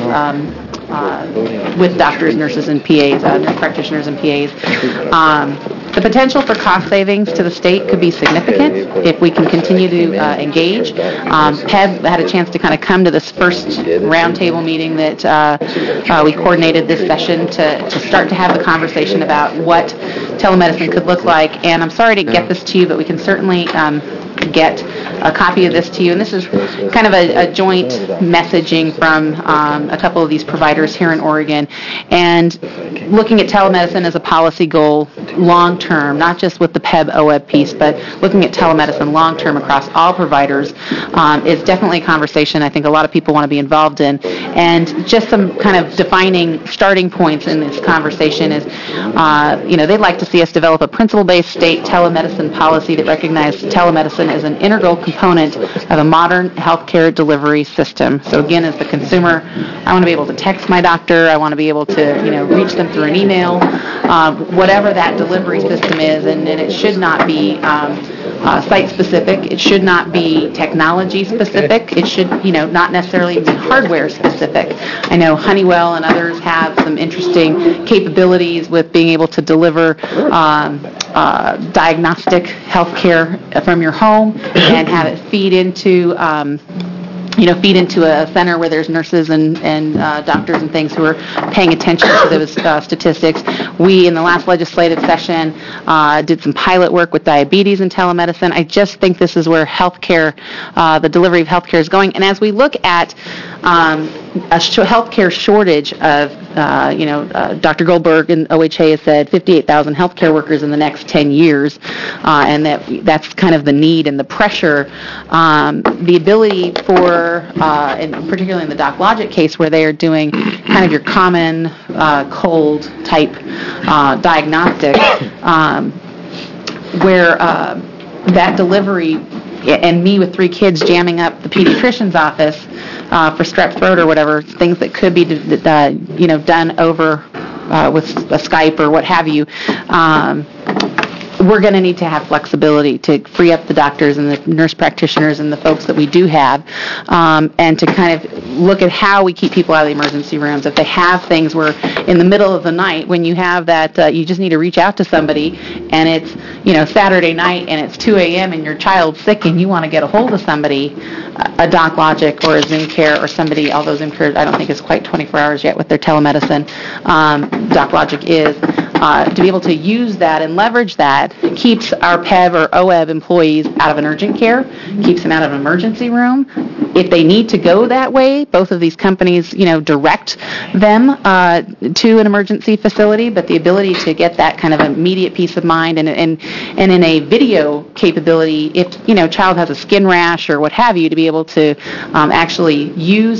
with doctors, nurses, and PAs, nurse practitioners and PAs. The potential for cost savings to the state could be significant if we can continue to engage. PEB had a chance to kind of come to this first roundtable meeting that we coordinated this session to start to have the conversation about what telemedicine could look like. And I'm sorry to get this to you, but we can certainly get a copy of this to you. And this is kind of a joint messaging from a couple of these providers here in Oregon. And looking at telemedicine as a policy goal long-term, not just with the PEB-OEB piece, but looking at telemedicine long-term across all providers is definitely a conversation I think a lot of people want to be involved in. And just some kind of defining starting points in this conversation is, they'd like to see us develop a principle-based state telemedicine policy that recognizes telemedicine as an integral component of a modern healthcare delivery system. So again, as the consumer, I want to be able to text my doctor. I want to be able to, reach them through an email, whatever that delivery system is, and it should not be site-specific. It should not be technology-specific. It should, not necessarily be hardware-specific. I know Honeywell and others have some interesting capabilities with being able to deliver diagnostic healthcare from your home and have it feed into a center where there's nurses and doctors and things who are paying attention to those statistics. We, in the last legislative session, did some pilot work with diabetes and telemedicine. I just think this is where healthcare, the delivery of healthcare is going. And as we look at a healthcare shortage of, Dr. Goldberg and OHA has said 58,000 healthcare workers in the next 10 years, and that's kind of the need and the pressure. The ability for, and particularly in the DocLogic case where they are doing kind of your common cold type diagnostic, where that delivery, and me with 3 kids jamming up the pediatrician's office for strep throat or whatever, things that could be, done over with a Skype or what have you. we're going to need to have flexibility to free up the doctors and the nurse practitioners and the folks that we do have, and to kind of look at how we keep people out of the emergency rooms. If they have things where in the middle of the night, when you have that, you just need to reach out to somebody, and it's, Saturday night, and it's 2 a.m., and your child's sick, and you want to get a hold of somebody, a DocLogic or a Zoom Care or somebody, although Zoom Care I don't think is quite 24 hours yet with their telemedicine, DocLogic is, to be able to use that and leverage that keeps our PEB or OEB employees out of an urgent care, keeps them out of an emergency room. If they need to go that way, both of these companies, direct them to an emergency facility, but the ability to get that kind of immediate peace of mind and in a video capability, if, child has a skin rash or what have you, to be able to actually use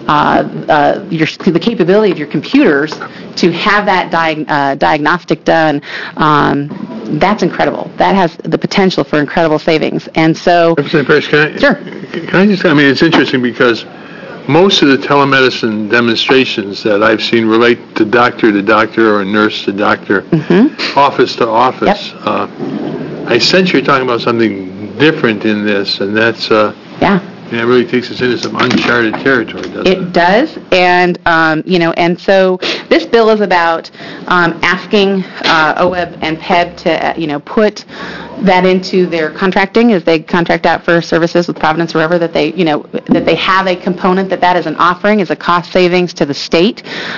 the capability of your computers to have that diagnostic done, that's incredible. That has the potential for incredible savings. And so... Representative Parrish, can I just, it's interesting because most of the telemedicine demonstrations that I've seen relate to doctor or nurse to doctor, office to office. Yep. I sense you're talking about something different in this, and that's... it really takes us into some uncharted territory, doesn't it? It does, and and so this bill is about asking OEB and PEB to put that into their contracting as they contract out for services with Providence or wherever, that they that they have a component that is an offering, is a cost savings to the state.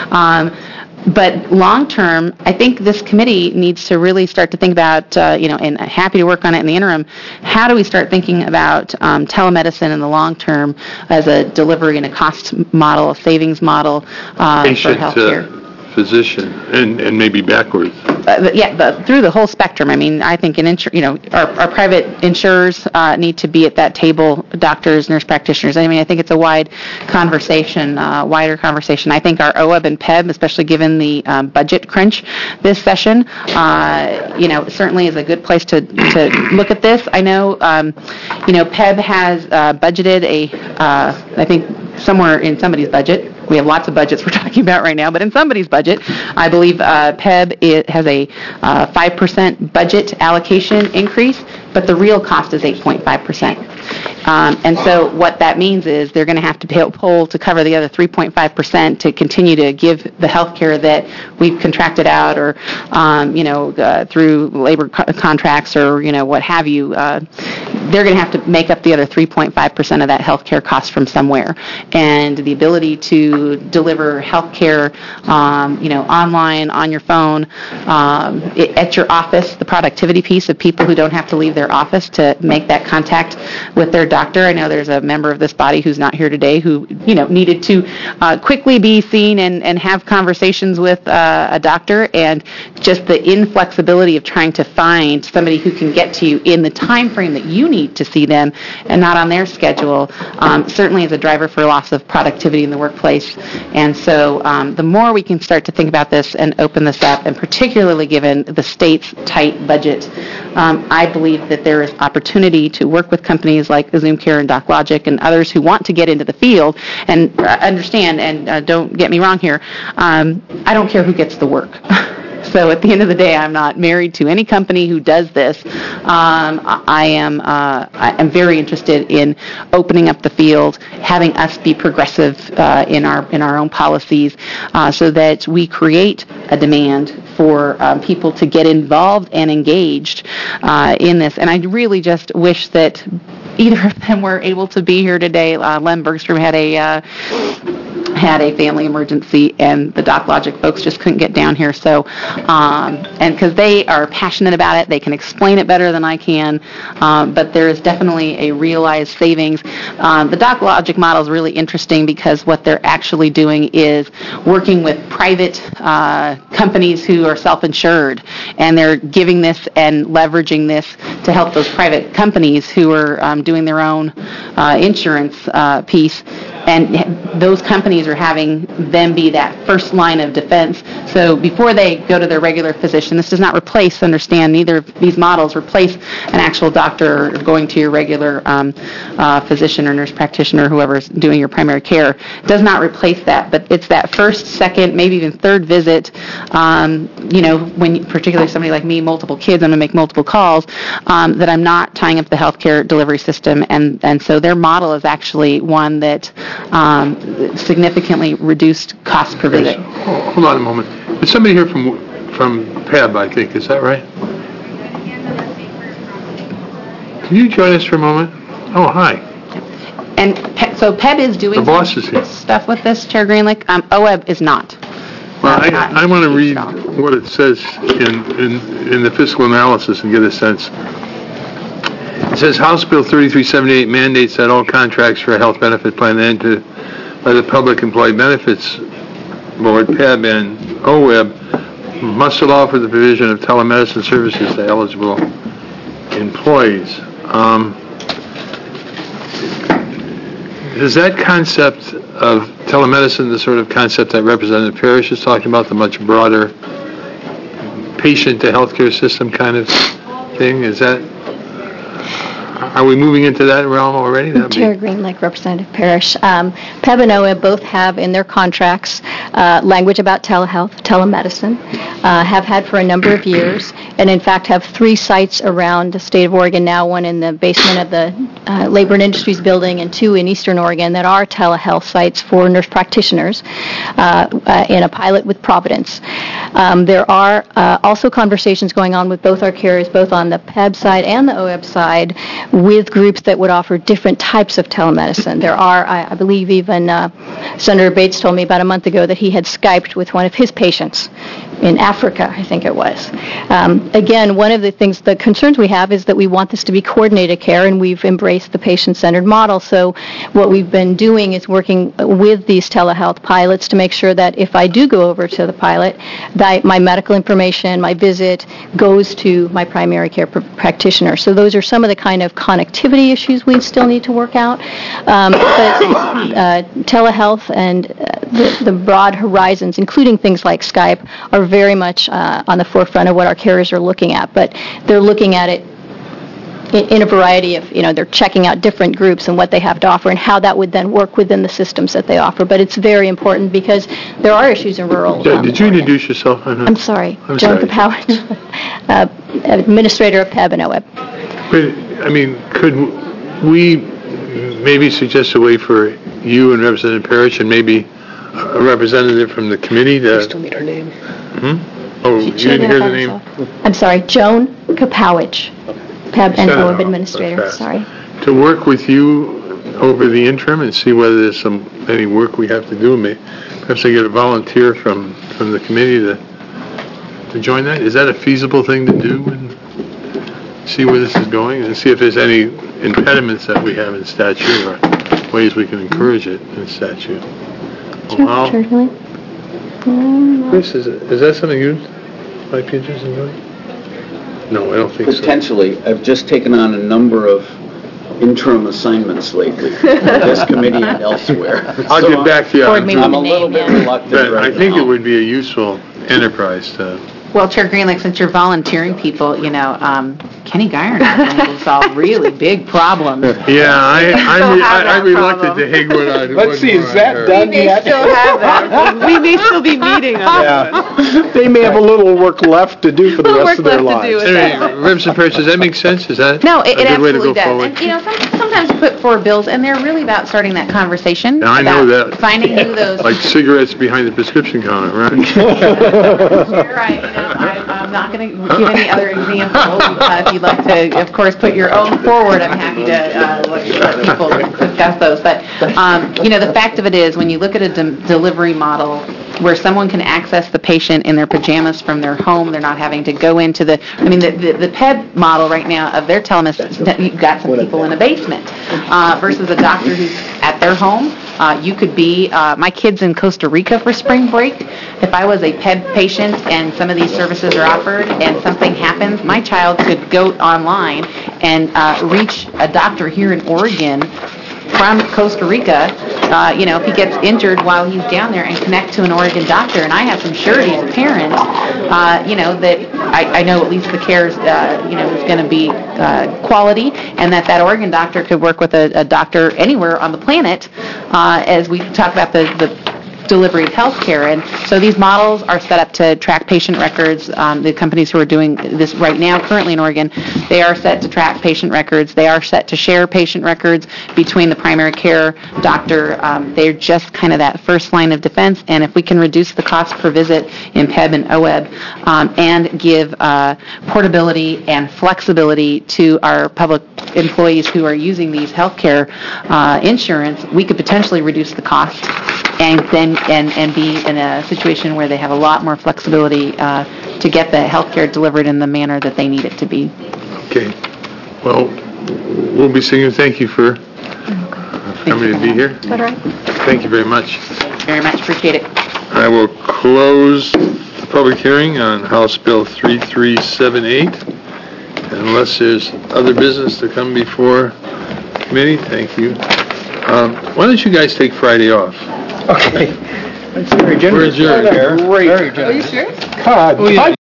But long term, I think this committee needs to really start to think about, and happy to work on it in the interim, how do we start thinking about telemedicine in the long term as a delivery and a cost model, a savings model for healthcare? Physician, and maybe backwards. Through the whole spectrum. I think our private insurers need to be at that table, doctors, nurse practitioners. I think it's a wider conversation. I think our OEB and PEB, especially given the budget crunch this session, certainly is a good place to look at this. I know, PEB has budgeted I think somewhere in somebody's budget. We have lots of budgets we're talking about right now, but in somebody's budget, I believe PEB has a 5% budget allocation increase, but the real cost is 8.5%. And so what that means is they're going to have to pull to cover the other 3.5% to continue to give the health care that we've contracted out or, through labor contracts or, what have you. They're going to have to make up the other 3.5% of that health care cost from somewhere. And the ability to deliver health care, online, on your phone, at your office, the productivity piece of people who don't have to leave their office to make that contact with their doctor. I know there's a member of this body who's not here today who, needed to quickly be seen and have conversations with a doctor, and just the inflexibility of trying to find somebody who can get to you in the time frame that you need to see them and not on their schedule, certainly is a driver for loss of productivity in the workplace. And so the more we can start to think about this and open this up, and particularly given the state's tight budget, I believe that there is opportunity to work with companies like Zoom Care and DocLogic and others who want to get into the field and understand, and don't get me wrong here, I don't care who gets the work. So at the end of the day, I'm not married to any company who does this. I am very interested in opening up the field, having us be progressive in our own policies, so that we create a demand for people to get involved and engaged in this. And I really just wish that either of them were able to be here today. Len Bergstrom had a family emergency, and the DocLogic folks just couldn't get down here. So, and because they are passionate about it, they can explain it better than I can. But there is definitely a realized savings. The DocLogic model is really interesting because what they're actually doing is working with private companies who are self-insured, and they're giving this and leveraging this to help those private companies who are doing their own insurance piece. And those companies families are having them be that first line of defense. So before they go to their regular physician, this does not replace, understand, neither of these models replace an actual doctor or going to your regular physician or nurse practitioner, whoever's doing your primary care. It does not replace that, but it's that first, second, maybe even third visit, when particularly somebody like me, multiple kids, I'm going to make multiple calls, that I'm not tying up the healthcare delivery system, and so their model is actually one that significantly reduced cost per visit. Hold on a moment. There's somebody here from PEB, I think. Is that right? Can you join us for a moment? Oh, hi. And so PEB is doing The boss is here. stuff with this, Chair Greenlick. OEB is not. Well, I want to read what it says in the fiscal analysis and get a sense. It says House Bill 3378 mandates that all contracts for a health benefit plan entered by the Public Employee Benefits Board, PEB, and OEB must allow for the provision of telemedicine services to eligible employees. Is that concept of telemedicine the sort of concept that Representative Parrish is talking about, the much broader patient to healthcare system kind of thing? Is that, are we moving into that realm already? Chair Greenlick, Representative Parrish. PEB and OEB both have in their contracts language about telehealth, telemedicine, have had for a number of years, and in fact have 3 sites around the state of Oregon now, one in the basement of the Labor and Industries building and 2 in Eastern Oregon that are telehealth sites for nurse practitioners in a pilot with Providence. There are also conversations going on with both our carriers, both on the PEB side and the OEB side, with groups that would offer different types of telemedicine. There are, I believe even Senator Bates told me about a month ago that he had Skyped with one of his patients in Africa, I think it was. Again, one of the concerns we have is that we want this to be coordinated care, and we've embraced the patient-centered model. So what we've been doing is working with these telehealth pilots to make sure that if I do go over to the pilot, that my medical information, my visit, goes to my primary care practitioner. So those are some of the kind of connectivity issues we still need to work out. But telehealth and the broad horizons, including things like Skype, are very much on the forefront of what our carriers are looking at. But they're looking at it in a variety of, they're checking out different groups and what they have to offer and how that would then work within the systems that they offer. But it's very important because there are issues in rural. Did you introduce yourself? I'm sorry. Joan Kapowicz, Administrator of PEB and OEB. Could we maybe suggest a way for you and Representative Parrish and maybe a representative from the committee to... We still need her name. Oh, you didn't hear the name? I'm sorry, Joan Kapowicz, PEB and OEB Administrator, sorry. To work with you over the interim and see whether there's any work we have to do. Perhaps I get a volunteer from the committee to join that. Is that a feasible thing to do and see where this is going and see if there's any impediments that we have in statute or ways we can encourage it in statute? Sure. Chris, is that something you might be interested in doing? No, I don't think so. Potentially. I've just taken on a number of interim assignments lately, this committee and elsewhere. I'll get back to you. I'm a little bit reluctant But right I think now. it would be a useful enterprise to... Well, Chair Greenlick, since you're volunteering people, Kenny Geyer and I will solve really big problems. Yeah, I'm reluctant to hang one on. Let's see, is that done yet? We may still have that. We may still be meeting on Yeah. They may have a little work left to do for the rest of their lives. Representative Parrish, does that make sense? Is that No, a it good way to absolutely go does. forward? And, sometimes you put forward bills, and they're really about starting that conversation. I know about that. Finding who those... Like cigarettes behind the prescription counter, right? You're right. I'm not going to give any other examples. If you'd like to, of course, put your own forward, I'm happy to let people discuss those. But, the fact of it is, when you look at a delivery model where someone can access the patient in their pajamas from their home, they're not having to go into the PEB model right now of their telemedicine, you've got some people in a basement versus a doctor who's at their home. You could be, my kid's in Costa Rica for spring break. If I was a PEB patient and some of these services are offered and something happens, my child could go online and reach a doctor here in Oregon from Costa Rica, if he gets injured while he's down there and connect to an Oregon doctor, and I have some surety as a parent, that I know at least the care is going to be quality, and that Oregon doctor could work with a doctor anywhere on the planet, as we talk about the delivery of health care. And so these models are set up to track patient records. The companies who are doing this right now, currently in Oregon, they are set to track patient records. They are set to share patient records between the primary care doctor. They're just kind of that first line of defense. And if we can reduce the cost per visit in PEB and OEB and give portability and flexibility to our public employees who are using these healthcare insurance, we could potentially reduce the cost and be in a situation where they have a lot more flexibility to get the health care delivered in the manner that they need it to be. Okay. Well, we'll be saying thank you for coming to be here. All right. Thank you very much. Very much. Appreciate it. I will close the public hearing on House Bill 3378. Unless there's other business to come before committee, thank you. Why don't you guys take Friday off? Okay. That's very generous. We're adjourned. Great. Are you serious? God.